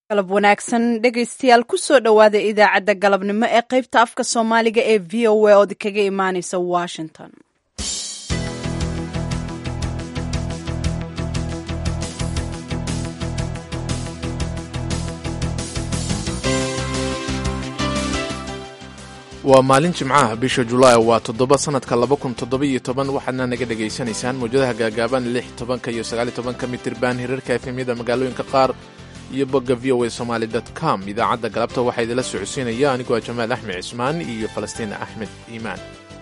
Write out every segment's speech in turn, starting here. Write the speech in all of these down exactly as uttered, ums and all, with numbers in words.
galab wanaagsan dhegaystayaal kusoo dhowaada idaacadda galabnimo ee qaybta afka soomaaliga ee v o a ood kaga imaaneysa washington. waa maalin jimcaha bisha julaay waa toddoba sanadka laba kun toddoba-iyo toban waxaadna naga dhegaysanaysaan mawjadaha gaagaaban lix tobanka iyo sagaaliyo tobanka mitirban hirarka efemyada magaalooyinka qaar iyo bogga v o a somaali dot com. idaacadda galabta waxaa idinla socodsiinaya anigoo jamaal axmed cismaan iyo falastiin axmed iimaan.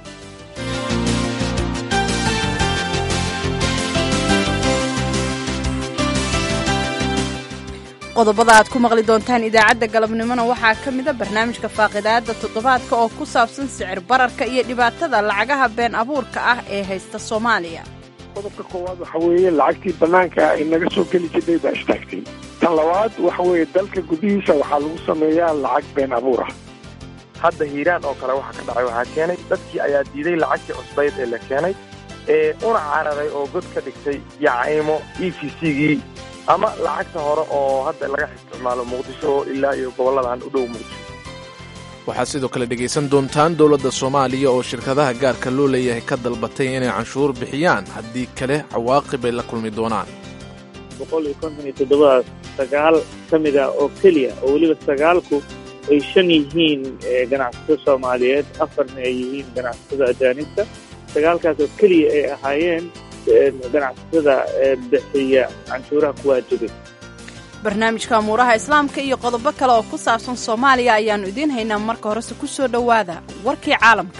qodobada aad ku maqli doontaan idaacadda galabnimona waxaa ka mida barnaamijka faaqidaada toddobaadka oo ku saabsan sicir bararka iyo dhibaatada lacagaha been abuurka ah ee haysta soomaaliya. qodobka koowaad waxa weeye lacagtii bannaanka ay naga soo geli jirtay baa istaagtay. tan labaad waxa weeye dalka gudihiisa waxaa lagu sameeyaa lacag been abuur ah. hadda hiiraan oo kale waxa ka dhacay waxaa keenay dadkii ayaa diiday lacagtii cusbayd ee la keenay ee una cararay oo god ka dhigtay yacaymo e v c-gii ama lacagta hore oo hadda laga isticmaalo muqdisho ilaa iyo gobolladan u dhow muqdisho. waxaad sidoo kale dhegaysan doontaan dowladda soomaaliya oo shirkadaha gaarka loo leeyahay ka dalbatay inay canshuur bixiyaan haddii kale cawaaqib ay la kulmi doonaan. boqol iyo konton iyo toddobadaas sagaal ka mid ah oo keliya oo weliba sagaalku ay shan yihiin ganacsato soomaaliyeed afarna ay yihiin ganacsatada ajaanibta sagaalkaas oo keliya ay ahaayeen ganacsatada bixiya canshuuraha ku waajibay. barnaamijka amuuraha islaamka iyo qodobo kale oo ku saabsan soomaaliya ayaannu idiin haynaa. marka horese ku soo dhowaada warkii caalamka.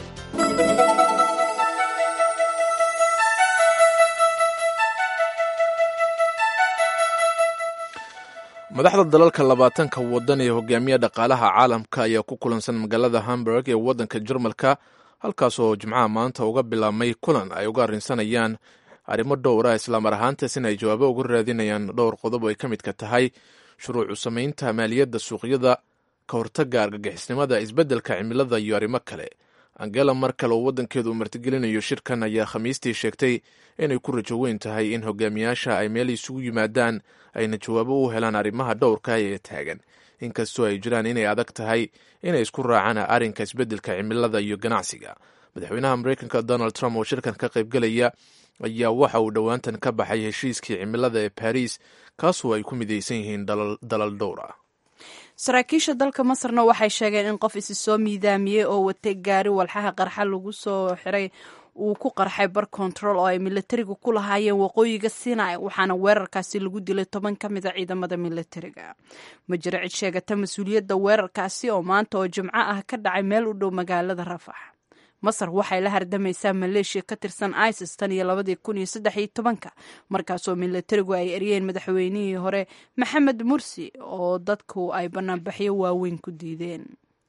madaxda dalalka labaatanka waddan ee hogaamiya dhaqaalaha caalamka ayaa ku kulansan magaalada hamburg ee waddanka jarmalka halkaas oo jimcaha maanta uga bilaabmay kulan ay uga arrinsanayaan arrimo dhowra islaamar ahaantaas in ay jawaabo uga raadinayaan dhowr qodob oo ay ka midka tahay shuruucu samaynta maaliyadda suuqyada, ka hortagga argagixisnimada, isbeddelka cimilada iyo arrimo kale. angela markel oo waddankeedu martigelinayo shirkan ayaa khamiistii sheegtay inay ku rajo weyn tahay in hogaamiyaasha ay meel isugu yimaadaan ayna jawaabo u helaan arrimaha dhowrka ee taagan, inkastoo ay jiraan inay adag tahay inay isku raacaan arrinka isbeddelka cimilada iyo ganacsiga. madaxweynaha maraykanka donald trump oo shirkan ka qaybgelaya ayaa waxa uu dhowaantan ka baxay heshiiskii cimilada ee baris kaasoo ay ku midaysan yihiin dalal dhowr ah. saraakiisha dalka masarna waxay sheegeen in qof isi soo miidaamiyey oo watay gaari walxaha qarxa lagu soo xiray uu ku qarxay bar control oo ay militariga ku lahaayeen waqooyiga sinai, waxaana weerarkaasi lagu dilay toban ka mid a ciidamada militariga. ma jiro cid sheegata mas-uuliyadda weerarkaasi oo maanta oo jimco ah ka dhacay meel u dhow magaalada rafax. masar waxay la hardamaysaa maleeshiya ka tirsan isis tan iyo labadii kun iyo saddex iyo tobanka markaasoo militarigu ay eryeen madaxweynihii hore maxamed mursi oo dadku ay banaanbaxyo waaweyn ku diideen.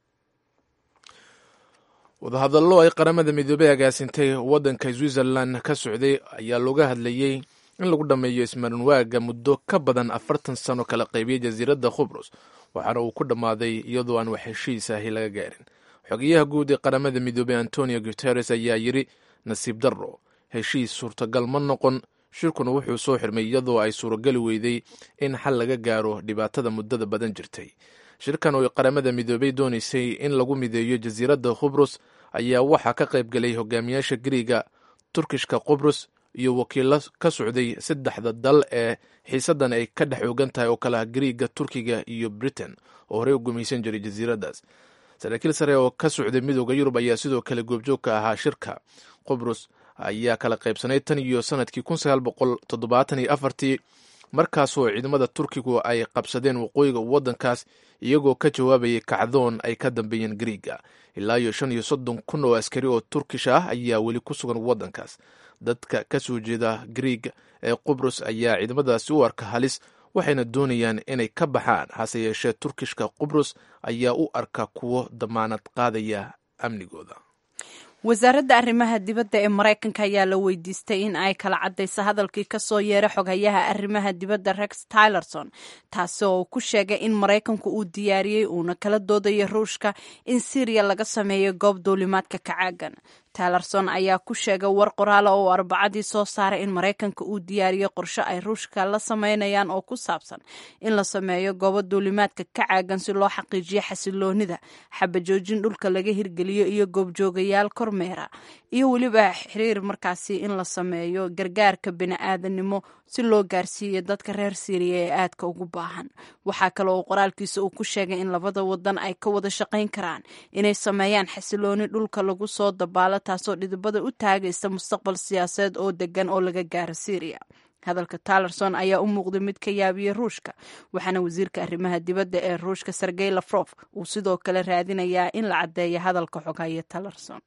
wadahadallo ay qaramada midoobey agaasintay waddanka switzerland ka socday ayaa looga hadlayey in lagu dhammeeyo ismarinwaaga muddo ka badan afartan sano kala qaybiyey jasiiradda khubrus, waxaana uu ku dhammaaday iyadoo aan wax heshiis ahi laga gaarin. xogeyaha guud ee qaramada midoobey antonio guteres ayaa yidhi nasiib darro, heshiis suurtagal ma noqon. shirkuna wuxuu soo xirmay iyadoo ay suurageli weyday in xal laga gaaro dhibaatada muddada badan jirtay. shirkan oo qaramada midoobey doonaysay in lagu mideeyo jasiiradda khubrus ayaa waxaa ka qaybgelay hogaamiyaasha gariiga, turkishka qubrus iyo wakiilo ka socday saddexda dal ee xiisaddan ay ka dhex oogan tahay oo kale ah gariiga, turkiga iyo britain oo horey u gumaysan jiray jasiiraddaas. saraakiil sare oo ka socday midooda yurub ayaa sidoo kale goobjoog ka ahaa shirka. qubrus ayaa kala qaybsanay tan iyo sanadkii kun sagaal boqol toddobaatan iyo afartii markaasoo ciidamada turkigu ay qabsadeen waqooyiga waddankaas iyagoo ka jawaabayay kacdoon ay ka dambeeyeen gariiga. ilaa iyo shan iyo soddon kun oo askari oo turkish ah ayaa weli ku sugan waddankaas. dadka ka soo jeeda gariiga ee qubrus ayaa ciidamadaasi u arka halis, waxayna doonayaan inay ka baxaan, hase yeeshee turkishka qubrus ayaa u arka kuwo damaanad qaadaya amnigooda. wasaaradda arrimaha dibadda ee maraykanka ayaa la weydiistay in ay kala caddayso hadalkii ka soo yeeray xoghayaha arrimaha dibadda rex tillerson, taasi oo ku sheegay in maraykanku uu diyaariyey uuna kala doodayo ruushka in syriya laga sameeyo goob duulimaadka kacaagan. talerson ayaa ku sheegay war qoraala oo arbacadii soo saaray in maraykanka uu diyaariyo qorshe ay ruushka la sameynayaan oo ku saabsan in la sameeyo goobo duulimaadka ka caagan si loo xaqiijiyo xasiloonida xabajoojin dhulka laga hirgeliyo iyo goobjoogayaal kormeera iyo weliba xiriir markaasi in la sameeyo gargaarka bini'aadanimo si loo gaarsiiyo dadka reer Syria ee aadka ugu baahan. waxaa kale oo qoraalkiisa uu ku sheegay in labada wadan ay ka wada shaqayn karaan inay sameeyaan xasilooni dhulka lagu soo dabaalo taasoo dhidibada u taagaysa mustaqbal siyaasadeed oo degan oo laga gaaro Syria. hadalka talerson ayaa u muuqday mid ka yaabiyey ruushka waxaana wasiirka arrimaha dibadda ee ruushka Sergey Lavrov uu sidoo kale raadinayaa in la caddeeyo hadalka xogaya talerson.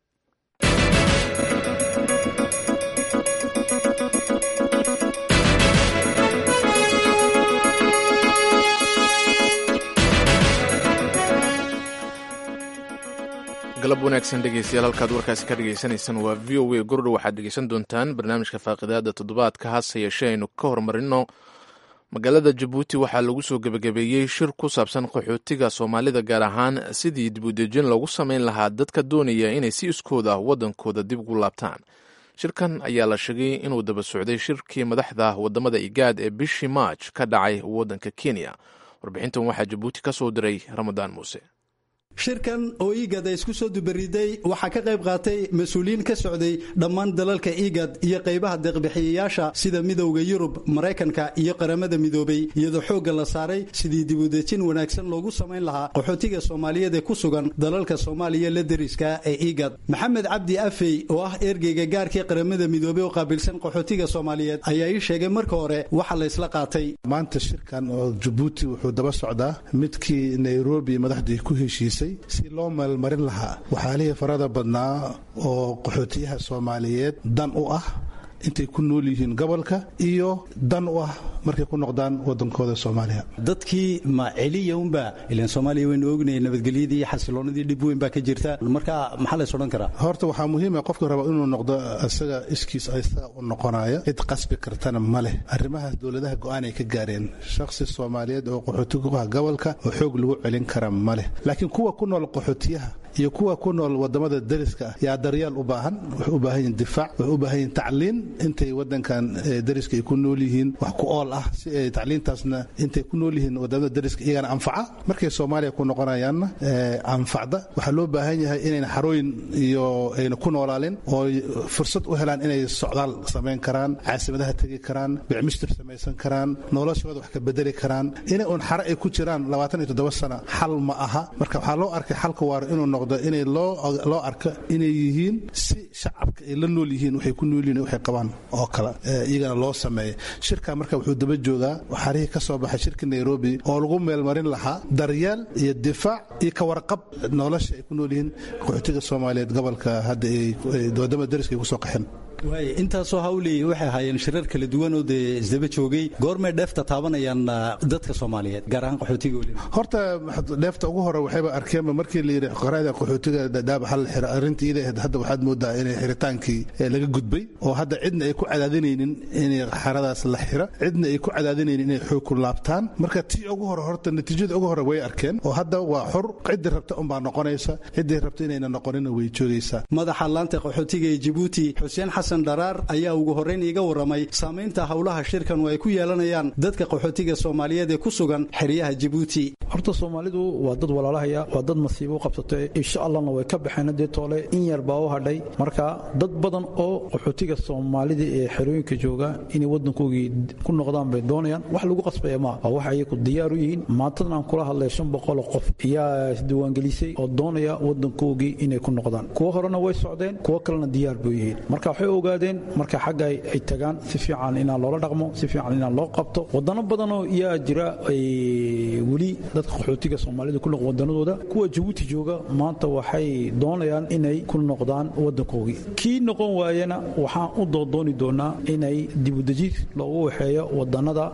galab wanaagsan dhegeystayaal halkaad warkaasi ka dhegaysanaysaan waa v o a gordhow waxaad dhegeysan doontaan barnaamijka faaqidaada toddobaadka hase yeeshee aynu ka horumarino magaalada jabuuti waxaa lagu soo gebagabeeyey shir ku saabsan qaxootiga soomaalida gaar ahaan sidii dibudejin loogu samayn lahaa dadka doonaya inay si iskooda wadankooda dib ugu laabtaan. shirkan ayaa la sheegay inuu daba socday shirkii madaxda wadamada igaad ee bishii maaj ka dhacay wadanka Kenya. warbixintan waxaa jabuuti ka soo diray Ramadaan Muuse. shirkan oo igad ay isku soo dubariday waxaa ka qayb qaatay mas-uuliyiin ka socday dhammaan dalalka igad iyo qaybaha deeqbixiyayaasha sida midowda Yurub, Maraykanka iyo qaramada midoobay iyadoo xoogga la saaray sidii dibudejin wanaagsan loogu samayn lahaa qaxootiga Soomaaliyeed ee ku sugan dalalka Soomaaliya la deriska ee igad. Maxamed Cabdi Afey oo ah ergeyga gaarka qaramada midoobay oo qaabilsan qaxootiga Soomaaliyeed ayaa ii sheegay marka hore waxa la isla qaatay. maanta shirkan oo Djibouti wuxuu daba socdaa midkii Nairobi madaxdii ku heshiisay si loo maalmarin lahaa waxaalihii farada badnaa oo qaxootiyaha Soomaaliyeed dan u ah intay ku nool yihiin gobolka iyo dan u ah markay ku noqdaan wadankooda Soomaaliya. dadkii ma celiya unba ilaan Soomaaliya way ognay nabadgelyadii iyo xasiloonidii dhib weyn baa ka jirta marka maxaa la soo karaa. horta waxaa muhiim ah qofka raba inuu noqdo asaga iskiis aysa u noqonaya cid qasbi kartana male. arrimahaas dawladaha go'aan ay ka gaareen shakhsi Soomaaliyeed oo qaxootiga ah gobolka oo xoog lagu celin kara male. laakiin kuwa ku nool qaxootiyaha iyo kuwa ku nool wadamada dariska yaa daryeel u baahan wuxuu u baahan yahay difaac wuxuu u baahan yahay tacliin intay wadankan dariska ay ku nool yihiin wax ku ool ah si ay tacliintaasna intay ku nool yihiin wadamada dariska iyagana anfaca markay Soomaaliya ku noqonayaanna anfacda waxaa loo baahan yahay inay xarooyin iyo ayna ku noolaalin oo fursad u helaan inay socdaal sameyn karaan caasimadaha tagi karaan bicmistir samaysan karaan noloshooda wax ka bedeli karaan inay un xaro ay ku jiraan labaatan iyo toddoba sano xal ma aha. marka waxaa loo arkay xalka waar inuu noqdo inay loo loo arko inay yihiin si shacabka ay la nool yihiin waxay ku nool yihiin waxay qabaan oo kala iyagana loo sameeyay. shirka marka wuxuu daba joogaa waxaarihii ka soo baxay shirka Nairobi oo lagu meelmarin lahaa daryeel iyo difaac iyo ka warqab nolosha ay ku nool yihiin qaxootiga Soomaaliyeed gobolka hadda ay wadamada dariska ku soo qaxeen. way intaasoo hawley waxay hayeen shirar kala duwan oo isdaba joogay goormay dheefta taabanayaan dadka Soomaaliyeed gaar ahaan qaxootiga waliba. horta dheefta ugu hore waxayba arkeen markii la yiri qaraada qaxootiga dadaab hal xir arintii ilaa hadda waxaad moodaa inay xiritaankii laga gudbay oo hadda cidna ay ku cadaadinaynin inay xaradaas la xira cidna ay ku cadaadinaynin inay xoog ku laabtaan. marka tii ugu hore horta natiijada ugu hore way arkeen oo hadda waa xor cid rabta un baa noqonaysa cidii rabta inayna noqonin way joogaysaa. madaxa laanta qaxootiga ee Djibouti Xuseen Xasan Daraar ayaa ugu horeyn iga waramay saameynta hawlaha shirkan oo ay ku yeelanayaan dadka qaxootiga Soomaaliyeed ee ku sugan xiriyaha Djibouti. horta Soomaalidu waa dad walaalahaya waa dad masiibo qabsatay insha Allahna way ka baxeen dee toole in yar baa u hadhay. marka dad badan oo qaxootiga Soomaalida ee xirooyinka jooga inay wadankoodii ku noqdaan bay doonayaan wax lagu qasbay ma wax ay ku diyaar u yihiin. maantadan aan kula hadlay shan boqol oo qof ayaa isdiiwaan gelisay oo doonaya wadankoodii inay ku noqdaan. kuwa horena way socdeen kuwa kalena diyaar buu yihiin. marka waxay ogaadeen marka xagga ay tagaan si fiican inaan loola dhaqmo si fiican inaan loo qabto. wadano badan oo yaa jira ay wali dadka qaxootiga Soomaalida ku noqon wadanadooda kuwa Djibouti jooga maanta waxay doonayaan inay ku noqdaan wadankoodii. kii noqon waayana waxaan u doodooni doonaa inay dib u dejin loogu waxeeyo wadanada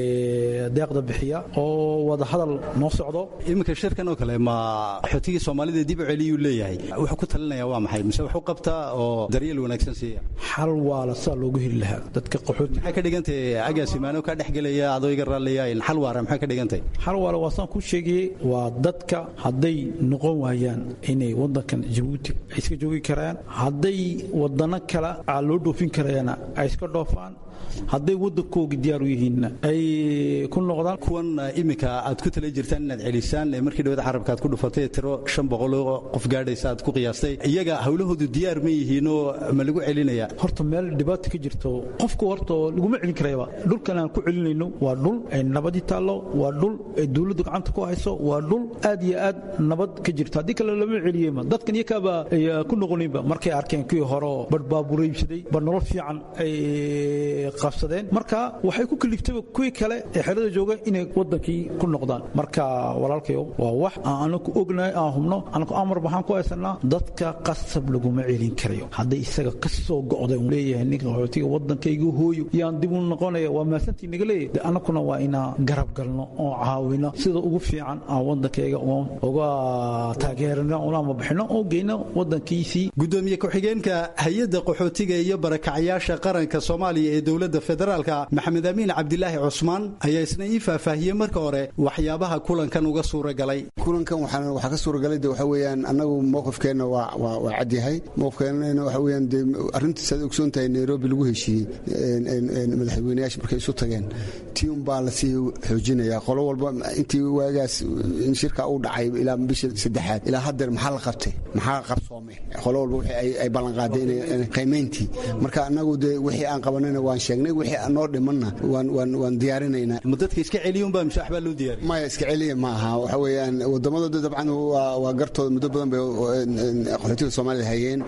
ee deeqda bixiya oo wada hadal noo socdo. iminka shirkan oo kale ma qaxootiga Soomaalida dib u celiyo leeyahay wuxuu ku talinayaa waa maxay mise wuxuu qabtaa oo daryeel wanaagsan siiya. xal waala saa loogu heli lahaa dadka qaxooti. maxay ka dhigantay agaasimaano ka dhexgelaya adooyga raalliya in xal waara maxay ka dhigantay? xal waala waa saan ku sheegay waa dadka hadday noqon waayaan inay wadankan Jabuuti ay iska joogi karaan, hadday wadano kale aa loo dhoofin karayana ay iska dhoofaan, hadday wadankooga diyaar u yihiin ay ku noqdaan. kuwan imika aad ku tala jirtaan inaad celisaan markii dhawada carabka aad ku dhufatay tiro shan boqol oo qof gaadhaysa aad ku qiyaastay, iyaga hawlahoodu diyaar ma yihiinoo ma lagu celinaya? horta meel dhibaato ka jirto qofku horta laguma celin karayba. dhulkan aan ku celinayno waa dhul ay nabadi taallo, waa dhul ay dawladdu gacanta ku hayso, waa dhul aad iyo aad nabad ka jirto. haddii kale lama celiyeyma dadkan iyakaaba ay ku noqoninba markay arkeen kuwii hore bar baabureybsaday bar nolol fiican ay qabsadeen, marka waxay ku kaliftay kuwii kale ee xerada jooga inay wadankii ku noqdaan. marka walaalkayo waa wax aan anaku ognahay, aan hubno, anaku amar baxaan ku haysanaa dadka qasab laguma celin karayo. hadday isaga ka soo go'day uu leeyahay ninka qaxootiga wadankayga hooyo yaan dib u noqonaya waa maasantii naga leeyahay, de anakuna waa inaan garab galno oo caawino sida ugu fiican aan wadankayga uga taageerno una bixino oo geyno wadankiisii. gudoomiye ku-xigeenka hay-adda qaxootiga iyo barakacyaasha qaranka Soomaaliya ee dawladda federaalka Maxamed Amiin Cabdilaahi Cusmaan ayaa isna ii faahfaahiyey marka hore waxyaabaha kulankan uga suuragalay. kulankan waxaan waxa ka suuragalay waxa weeyaan annagu mowqifkeena waa waa waa cad yahay. mowqifkeena waxa weeyaan arrintiisa aad ogsoon tahay Nairobi lagu heshiiyey in madaxweynayaasha markay isu tageen tiim baa la sii xoojinaya qolo walba intii waagaas in shirka uu dhacay ilaa bisha saddexaad ilaa hadda maxaa la qabtay maxaa qabsoomay qolo walba wixii ay ballan qaadeen qiimeyntii. marka annagu wixii aan qabanayna waan sheegnay, wixii aan noo dhimanna waan waan waan diyaarinaynaa. mudadka iska celiyun baa mashaax baa loo diyaariyay? ma iska celiya ma aha. waxa weeyaan wadamadooda dabcan waa waa gartooda muddo badan bay qaxootiga Soomaaliya hayeen,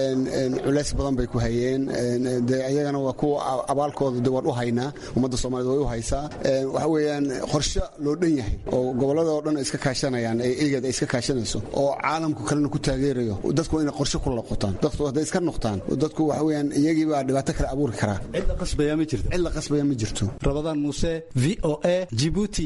culays badan bay ku hayeen, ayagana waa kuwa abaalkooda dawad u haynaa, ummadda Soomaaliyeed way u haysaa. waxa weeyaan qorshe loo dhan yahay oo gobolada oo dhan iska kaashanayaan ee eegada iska kaashanayso oo caalamku kalena ku taageerayo. dadku inay qorshe ku noqotaan, dadku hadday iska noqdaan dadku waxa weeyaan iyagii baa dhibaato kale abuuri karaa. cid la qasbaya ma jirto cid la qasbaya ma jirto. Rabadaan Muuse, V O A, Djibouti.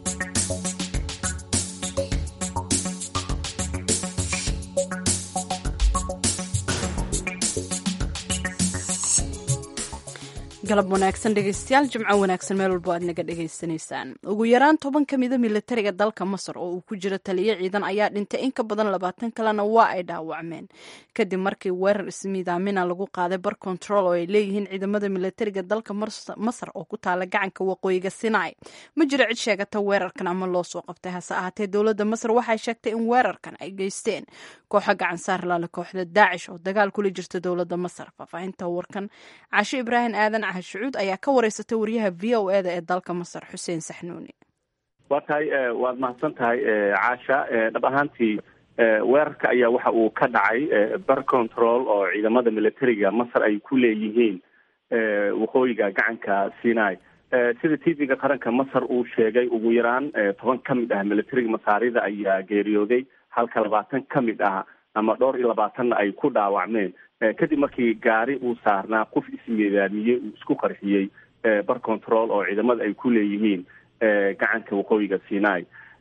galab wanaagsan dhegeystayaal, jimco wanaagsan meel walbo aad naga dhegaysanaysaan. ugu yaraan toban ka mida militariga dalka Masar oo uu ku jiro taliye ciidan ayaa dhintay, in ka badan labaatan kalena waa ay dhaawacmeen kadib markii weerar ismiidaamina lagu qaaday bar control oo ay leeyihiin ciidamada militariga dalka Masar oo ku taala gacanka waqooyiga Sinai. ma jiro cid sheegata weerarkan ama loo soo qabtay, hase ahaatee dowladda Masar waxay sheegtay in weerarkan ay geysteen kooxa gacan saar la leh kooxda Daacish oo dagaal kula jirta dowladda Masar. faahfaahinta warkan Caashi Ibraahin Aadan shucuud ayaa ka wareysatay wariyaha V O A da ee dalka Masar Xuseen Saxnuuni. waa tahay waad mahadsan tahay Caasha. dhab ahaantii weerarka ayaa waxa uu ka dhacay bar control oo ciidamada militariga Masar ay ku leeyihiin waqooyiga gacanka Sinai. sida T V-ga qaranka Masar uu sheegay ugu yaraan toban ka mid ah militariga Masaarida ayaa geeriyooday, halka labaatan ka mid ah ama dhowr iyo labaatanna ay ku dhaawacmeen kadib markii gaari uu saarnaa qof ismiidaamiyey uu isku qarxiyey bar control oo ciidamada ay ku leeyihiin gacanka waqooyiga Sinai.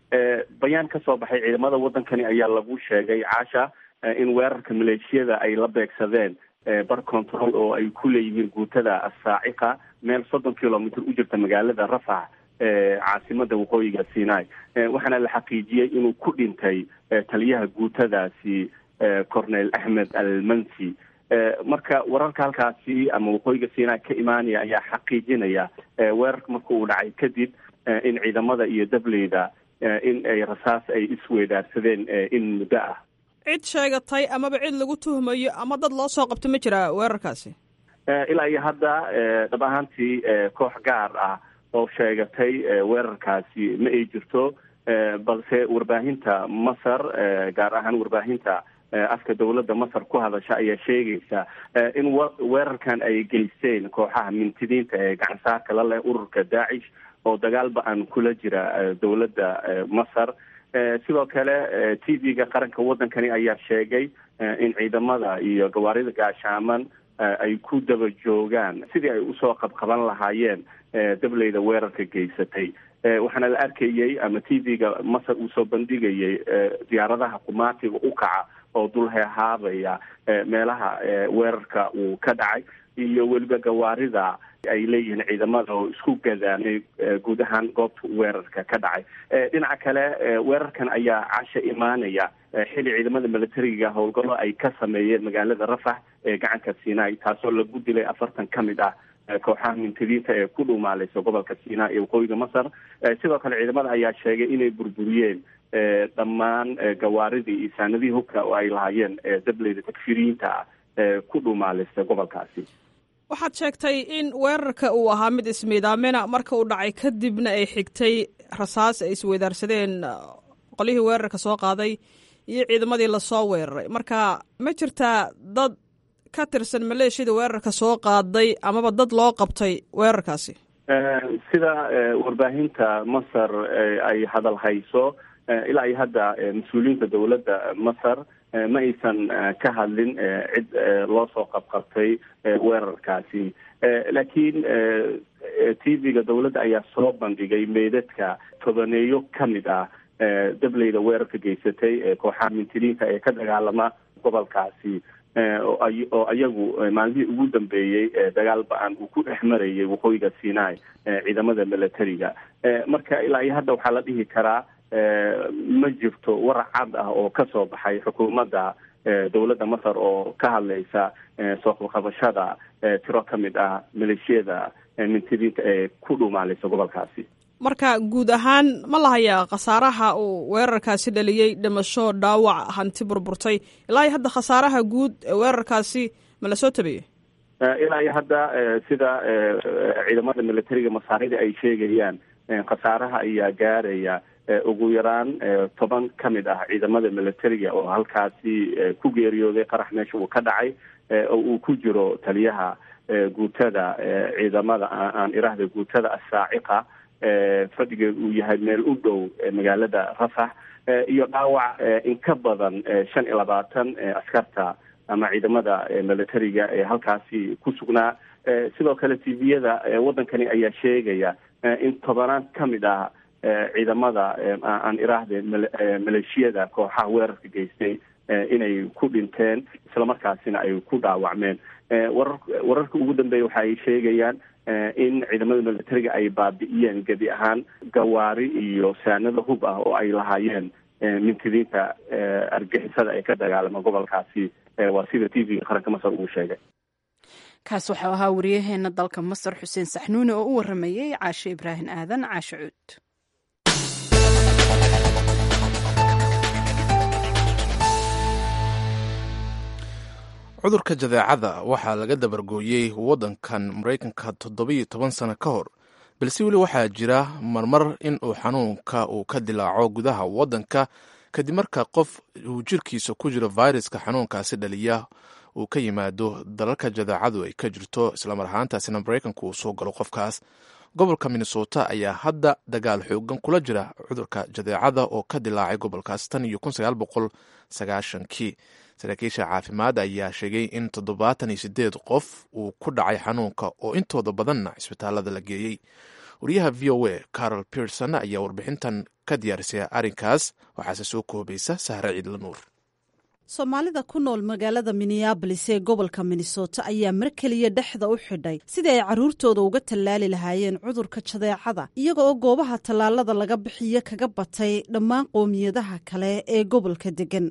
bayaan ka soo baxay ciidamada wadankani ayaa lagu sheegay Caasha in weerarka maleeshiyada ay la beegsadeen bar control oo ay ku leeyihiin guutada As-Saaciqa meel soddon kilomitir u jirta magaalada Rafax ee caasimada waqooyiga Sinai. waxaana la xaqiijiyey inuu ku dhintay taliyaha guutadaasi Cornel Ahmed Al-Mansi. marka wararka halkaasi ama waqooyiga Sinai ka imaanaya ayaa xaqiijinaya weerarka marka uu dhacay kadib in ciidamada iyo dableyda in ay rasaas ay isweydaarsadeen in muddo ah. cid sheegatay amaba cid lagu tuhmayo ama dad loo soo qabto ma jira weerarkaasi? ilaa iyo hadda dhab ahaantii koox gaar ah oo sheegatay weerarkaasi ma ay jirto, balse warbaahinta Masar gaar ahaan warbaahinta afka dowladda Masar ku hadasha ayaa sheegaysa in weerarkan ay geysteen kooxaha mintidiinta ee gacan saarka la leh ururka Daacish oo dagaal ba-an kula jira dowladda Masar. sidoo kale T V-ga qaranka wadankani ayaa sheegay in ciidamada iyo gawaarida gaashaaman ay ku daba joogaan sidii ay usoo qabqaban lahaayeen dableyda weerarka geysatay. waxaana la arkayey ama T V-ga Masar uu soo bandhigayay diyaaradaha qumaatiga u kaca oo dulhehaabaya meelaha weerarka uu ka dhacay iyo weliba gawaarida ay leeyihiin ciidamada oo isku gadaamay guud ahaan goobta weerarka ka dhacay. dhinaca kale weerarkan ayaa casha imaanaya xili ciidamada militariga howlgallo ay ka sameeyeen magaalada Rafah ee gacanka Sinai, taasoo lagu dilay afartan ka mid ah kooxaha mintidiinta ee ku dhumaalaysa gobolka Sinai ee waqooyiga Masar. sidoo kale ciidamada ayaa sheegay inay burburiyeen dhammaan gawaaridii iyo saanadihii hubka oo ay lahaayeen dableyda takfiriinta ah ee ku dhumaalaysa gobolkaasi. waxaad sheegtay in weerarka uu ahaa mid ismiidaamina marka uu dhacay kadibna ay xigtay rasaas ay isweydaarsadeen qolihii weerarka soo qaaday iyo ciidamadii lasoo weeraray. marka ma jirtaa dad ka tirsan maleeshiyada weerarka soo qaaday amaba dad loo qabtay weerarkaasi? sida warbaahinta Masar ay hadal hayso ilaa iyo hadda mas-uuliyiinta dowladda Masar ma aysan ka hadlin cid loo soo qabqabtay weerarkaasi, laakiin T V-ga dowladda ayaa soo bandhigay meydadka tobaneeyo ka mid ah dableyda weerarka geysatay ee kooxaha mintidiinta ee ka dagaalama gobolkaasi oo ayagu maalmihii ugu dambeeyey dagaal ba-an uu ku dhex marayay waqooyiga Sinai ciidamada militariga. marka ilaa iyo hadda waxaa la dhihi karaa ma jirto warac cad ah oo ka soo baxay xukuumadda dowladda Masar oo ka hadlaysa soo qabashada tiro ka mid ah maleeshiyada mintidiinta ee ku dhumaalaysa gobolkaasi. marka guud ahaan ma lahayaa khasaaraha uu weerarkaasi dhaliyey, dhimasho, dhaawac, hanti burburtay? ilaa iyo hadda khasaaraha guud ee weerarkaasi ma la soo tabiyey? ilaa iyo hadda sida ciidamada militariga masaarida ay sheegayaan khasaaraha ayaa gaaraya ugu yaraan toban ka mid ah ciidamada militariga oo halkaasi ku geeriyooday qarax meesha uu ka dhacay oo uu ku jiro taliyaha guutada ciidamada aan iraahda guutada asaaciqa fadhigeed uu yahay meel u dhow magaalada Rafah, iyo dhaawac in ka badan shan iyo labaatan askarta ama ciidamada militariga ee halkaasi ku sugnaa. sidoo kale T V-yada wadankani ayaa sheegaya in tobanaan ka mid ah ciidamada aan iraahde maleeshiyada kooxaha weerarka geystay inay ku dhinteen islamarkaasina ay ku dhaawacmeen. warar wararka ugu dambeeya waxa ay sheegayaan in ciidamada militariga ay baabi'iyeen gebi ahaan gawaari iyo saanado hub ah oo ay lahaayeen mintidiinta argixisada ee ka dagaalama gobolkaasi. waa sida T V-ga qaranka Masar uu sheegay. kaas waxau ahaa wariyaheena dalka Masar Xuseen Saxnuuni oo u waramayay Caashe Ibraahin Aadan. Caashe Cuud. cudurka jadeecada waxaa laga dabargooyey waddankan Maraykanka toddobiyo toban sano ka hor, balse weli waxaa jira marmar in uu xanuunka uu ka dilaaco gudaha waddanka kadib marka qof uu jirkiisa ku jiro viruska xanuunkaasi dhaliya uu ka yimaado dalalka jadeecadu ay ka jirto, islamar ahaantaasina Maraykanku uu soo galo qofkaas. gobolka Minnesota ayaa hadda dagaal xoogan kula jira cudurka jadeecada oo ka dilaacay gobolkaas tan iyo kun sagaal boqol sagaashankii. saraakiisha caafimaad ayaa sheegay in toddobaatan iyo sideed qof uu ku dhacay xanuunka oo intooda badanna cisbitaalada la geeyey. wariyaha V O A Carol Pearson ayaa warbixintan ka diyaarisay arrinkaas, waxaase soo koobaysa Sahre Ciidla Nuur. soomaalida ku nool magaalada Minneapolis ee gobolka Minnesota ayaa mar keliya dhexda u xidhay sidii ay carruurtooda uga tallaali lahaayeen cudurka jadeecada, iyaga oo goobaha tallaalada laga bixiyo kaga batay dhammaan qoomiyadaha kale ee gobolka degan.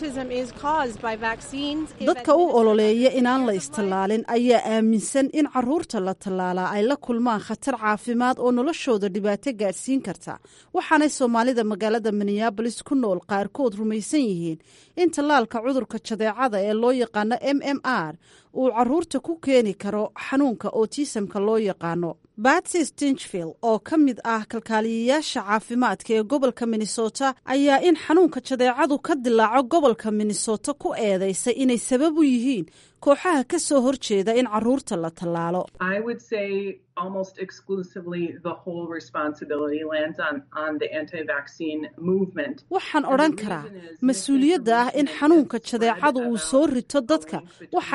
dadka u ololeeya inaan la istallaalin ayaa aaminsan in carruurta la tallaalaa ay la kulmaan khatar caafimaad oo noloshooda dhibaato gaadhsiin karta, waxaanay soomaalida magaalada Minneapolis ku nool qaarkood rumaysan yihiin in tallaalka cudurka jadeecada ee loo yaqaano M M R uu carruurta ku keeni karo xanuunka autismka loo yaqaano. Batsy Stinchfield oo ka mid ah kalkaaliyayaasha caafimaadka ee gobolka Minnesota ayaa in xanuunka jadeecadu ka dilaaco gobolka Minnesota ku eedeysay inay sabab u yihiin kooxaha ka soo horjeeda in carruurta la tallaalo. Almost exclusively the whole responsibility lands on, on the anti-vaccine movement. waxaan odhan karaa mas-uuliyadda ah in xanuunka jadeecadu uu soo rito dadka waxaa iskale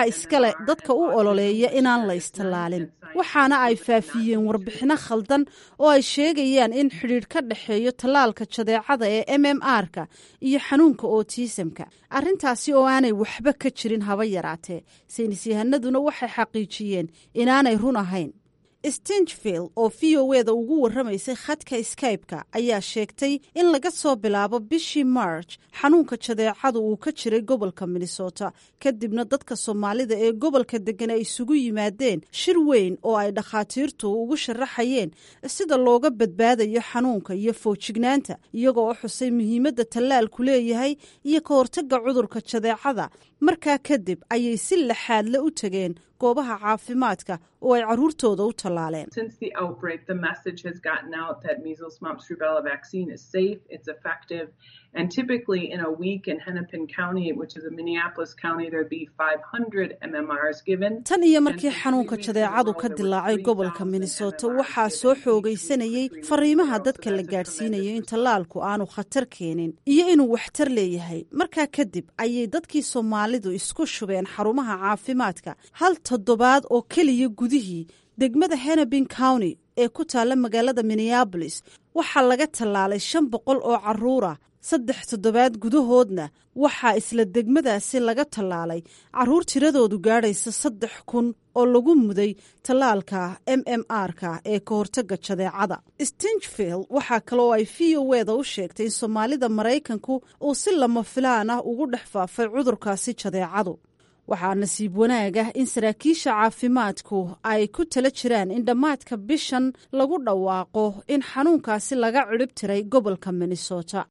leh dadka u ololeeya inaan la istallaalin waxaana ay faafiyeen warbixino khaldan oo ay sheegayaan in xidhiidh ka dhexeeyo tallaalka jadeecada ee m m r-ka iyo xanuunka otisamka arrintaasi oo aanay waxba ka jirin haba yaraatee saynis yahanaduna waxay xaqiijiyeen inaanay run ahayn. Stinchfield oo v o e da ugu warramaysay khadka Skype-ka ayaa sheegtay in laga soo bilaabo bishii March xanuunka jadeecadu uu ka jiray gobolka Minnesota kadibna dadka Soomaalida ee gobolka degan ay isugu yimaadeen shir weyn oo ay dhakhaatiirtu ugu sharaxayeen sida looga badbaadayo xanuunka iyo foojignaanta iyagoo oo xusay muhiimadda tallaalku leeyahay iyo ka hortagga cudurka jadeecada. Markaa kadib ayay si laxaadle u tageen goobaha caafimaadka oo ay caruurtooda u tallaaleen. Since the outbreak, the message has gotten out that measles, mumps, rubella vaccine is safe, it's effective, and typically in a week in Hennepin County, which is a Minneapolis county, there'd be five hundred M M Rs given. Tan iyo markii xanuunka jadeecadu ka dilaacay gobolka Minnesota waxaa soo xoogaysanayay fariimaha dadka la gaadhsiinayo in tallaalku aanu khatar keenin iyo inuu waxtar leeyahay. Markaa kadib ayay dadkii Soomaalidu isku shubeen xarumaha caafimaadka hal toddobaad oo keliya gudihii degmada Hennepin County ee ku taalla magaalada Minneapolis waxaa laga tallaalay shan boqol oo carruura saddex toddobaad gudahoodna waxaa isla degmadaasi laga tallaalay carruur tiradoodu gaadhaysa saddex kun oo lagu muday tallaalka m m r-ka ee ka hortagga jadeecada. Stinchfield waxaa kaloo ay v o e da u sheegtay in Soomaalida Maraykanku uu si lama filaan ah ugu dhex faafay cudurkaasi jadeecadu. waxaa nasiib wanaag ah in saraakiisha caafimaadku ay ku tala jiraan in dhammaadka bishan lagu dhawaaqo in xanuunkaasi laga cirib tiray gobolka Minnesota.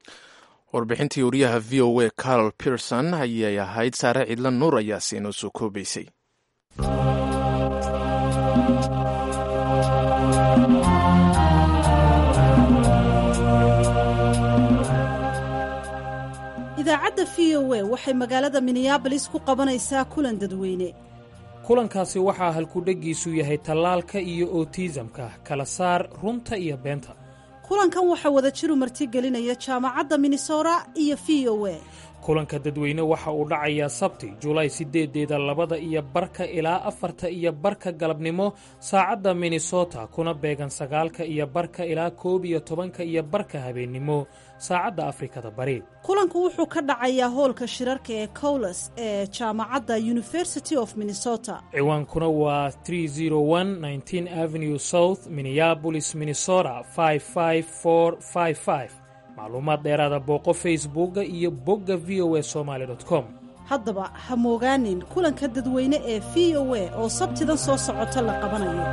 warbixintii wariyaha v o a Carl Pearson ayay ahayd. Saare Cidlan Nuur ayaa siinoo soo koobaysay. idaacadda v o a waxay magaalada Minneapolis ku qabanaysaa kulan dadweyne. kulankaasi waxaa halkudhegiisu yahay tallaalka iyo autismka kala saar runta iyo beenta. kulankan waxaa wada jiru martigelinaya jaamacadda Minnesota iyo v o a. kulanka dadweyne waxa uu dhacayaa sabti Julaay sideedeeda labada iyo barka ilaa afarta iyo barka galabnimo saacadda Minnesota kuna beegan sagaalka iyo barka ilaa koob iyo tobanka iyo barka habeennimo saacadda Afrikada Bari. kulanku wuxuu ka dhacayaa hoolka shirarka ee Cowles ee jaamacadda University of Minnesota. ciwaankuna waa three oh one nineteenth Avenue South, Minneapolis, Minnesota five five four five five. macluumaad dheeraada booqo Facebooka iyo bogga v o a somali dot com. haddaba ha moogaanin kulanka dadweyne ee v o a oo sabtidan soo socota la qabanayo.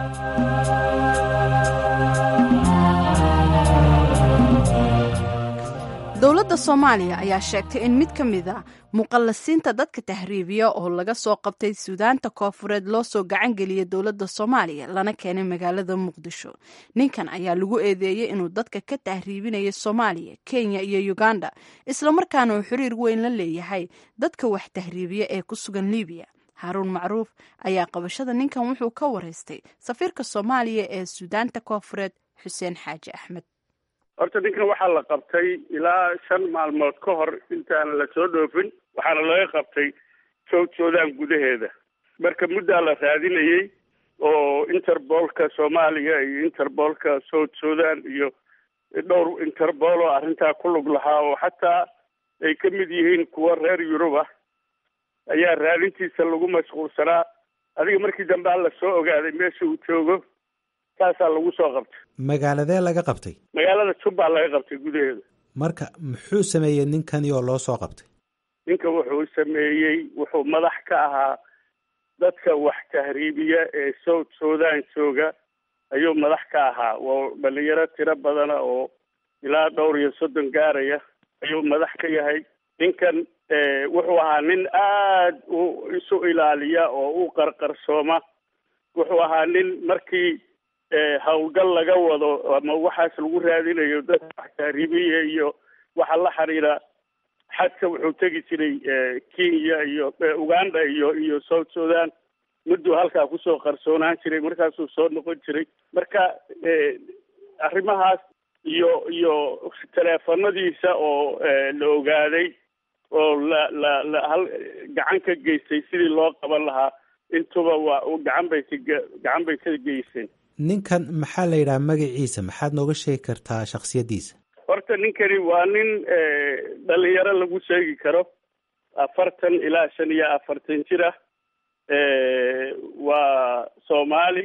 dowladda Soomaaliya ayaa sheegtay in mid ka mid ah muqallasiinta dadka tahriibiya oo laga soo qabtay Suudaanta Koonfureed loo soo gacan geliyay dowladda Soomaaliya lana keenay magaalada Muqdisho. ninkan ayaa lagu eedeeyay inuu dadka ka tahriibinayo Soomaaliya, Kenya iyo Uganda, isla markaana uu xiriir weyn la leeyahay dadka wax tahriibiya ee ku sugan Liibiya. Haruun Macruuf ayaa qabashada ninkan wuxuu ka wareystay safiirka Soomaaliya ee Suudaanta Koonfureed Xuseen Xaaji Axmed. horta ninkan waxaa la qabtay ilaa shan maalmood ka hor intaan la soo dhoofin waxaana laga qabtay South Sudan gudaheeda. marka muddaa la raadinayay oo Interpolka Soomaaliya iyo Interpolka South Sudan iyo dhowr Interpol oo arrintaa ku lug lahaa oo xataa ay ka mid yihiin kuwa reer Yurub ah ayaa raadintiisa lagu mashquulsanaa. adiga markii dambe la soo ogaaday meesha uu joogo taasaa lagu soo qabtay. magaaladee laga qabtay? magaalada Juba laga qabtay gudaheeda. marka muxuu sameeyey ninkani oo loo soo qabtay? ninka wuxuu sameeyey wuxuu madax ka ahaa dadka wax tahriibiya ee South Sudan jooga ayuu madax ka ahaa. waa dhalinyaro tiro badana oo ilaa dhowr iyo soddon gaaraya ayuu madax ka yahay. ninkan wuxuu ahaa nin aad u isu ilaaliya oo u qarqarsooma. wuxuu ahaa nin markii hawlgal laga wado ama waxaas lagu raadinayo dadka wax tahriibiya iyo waxa la xiriira xadka wuxuu tegi jiray Kenya iyo Uganda iyo iyo South Sudan muddo halkaa kusoo qarsoonaan jiray markaasuu soo noqon jiray. marka arrimahaas iyo iyo teleefanadiisa oo la ogaaday oo la la la hal gacan ka geystay sidii loo qaban lahaa intuba waa gacan bay ka gacan bay ka geysteen. ninkan maxaa la yidhaha magaciisa, maxaad nooga sheegi kartaa shaksiyaddiisa? horta ninkani waa nin dhalinyaro lagu sheegi karo afartan ilaa shan iyo afartan jir ah. waa Soomaali,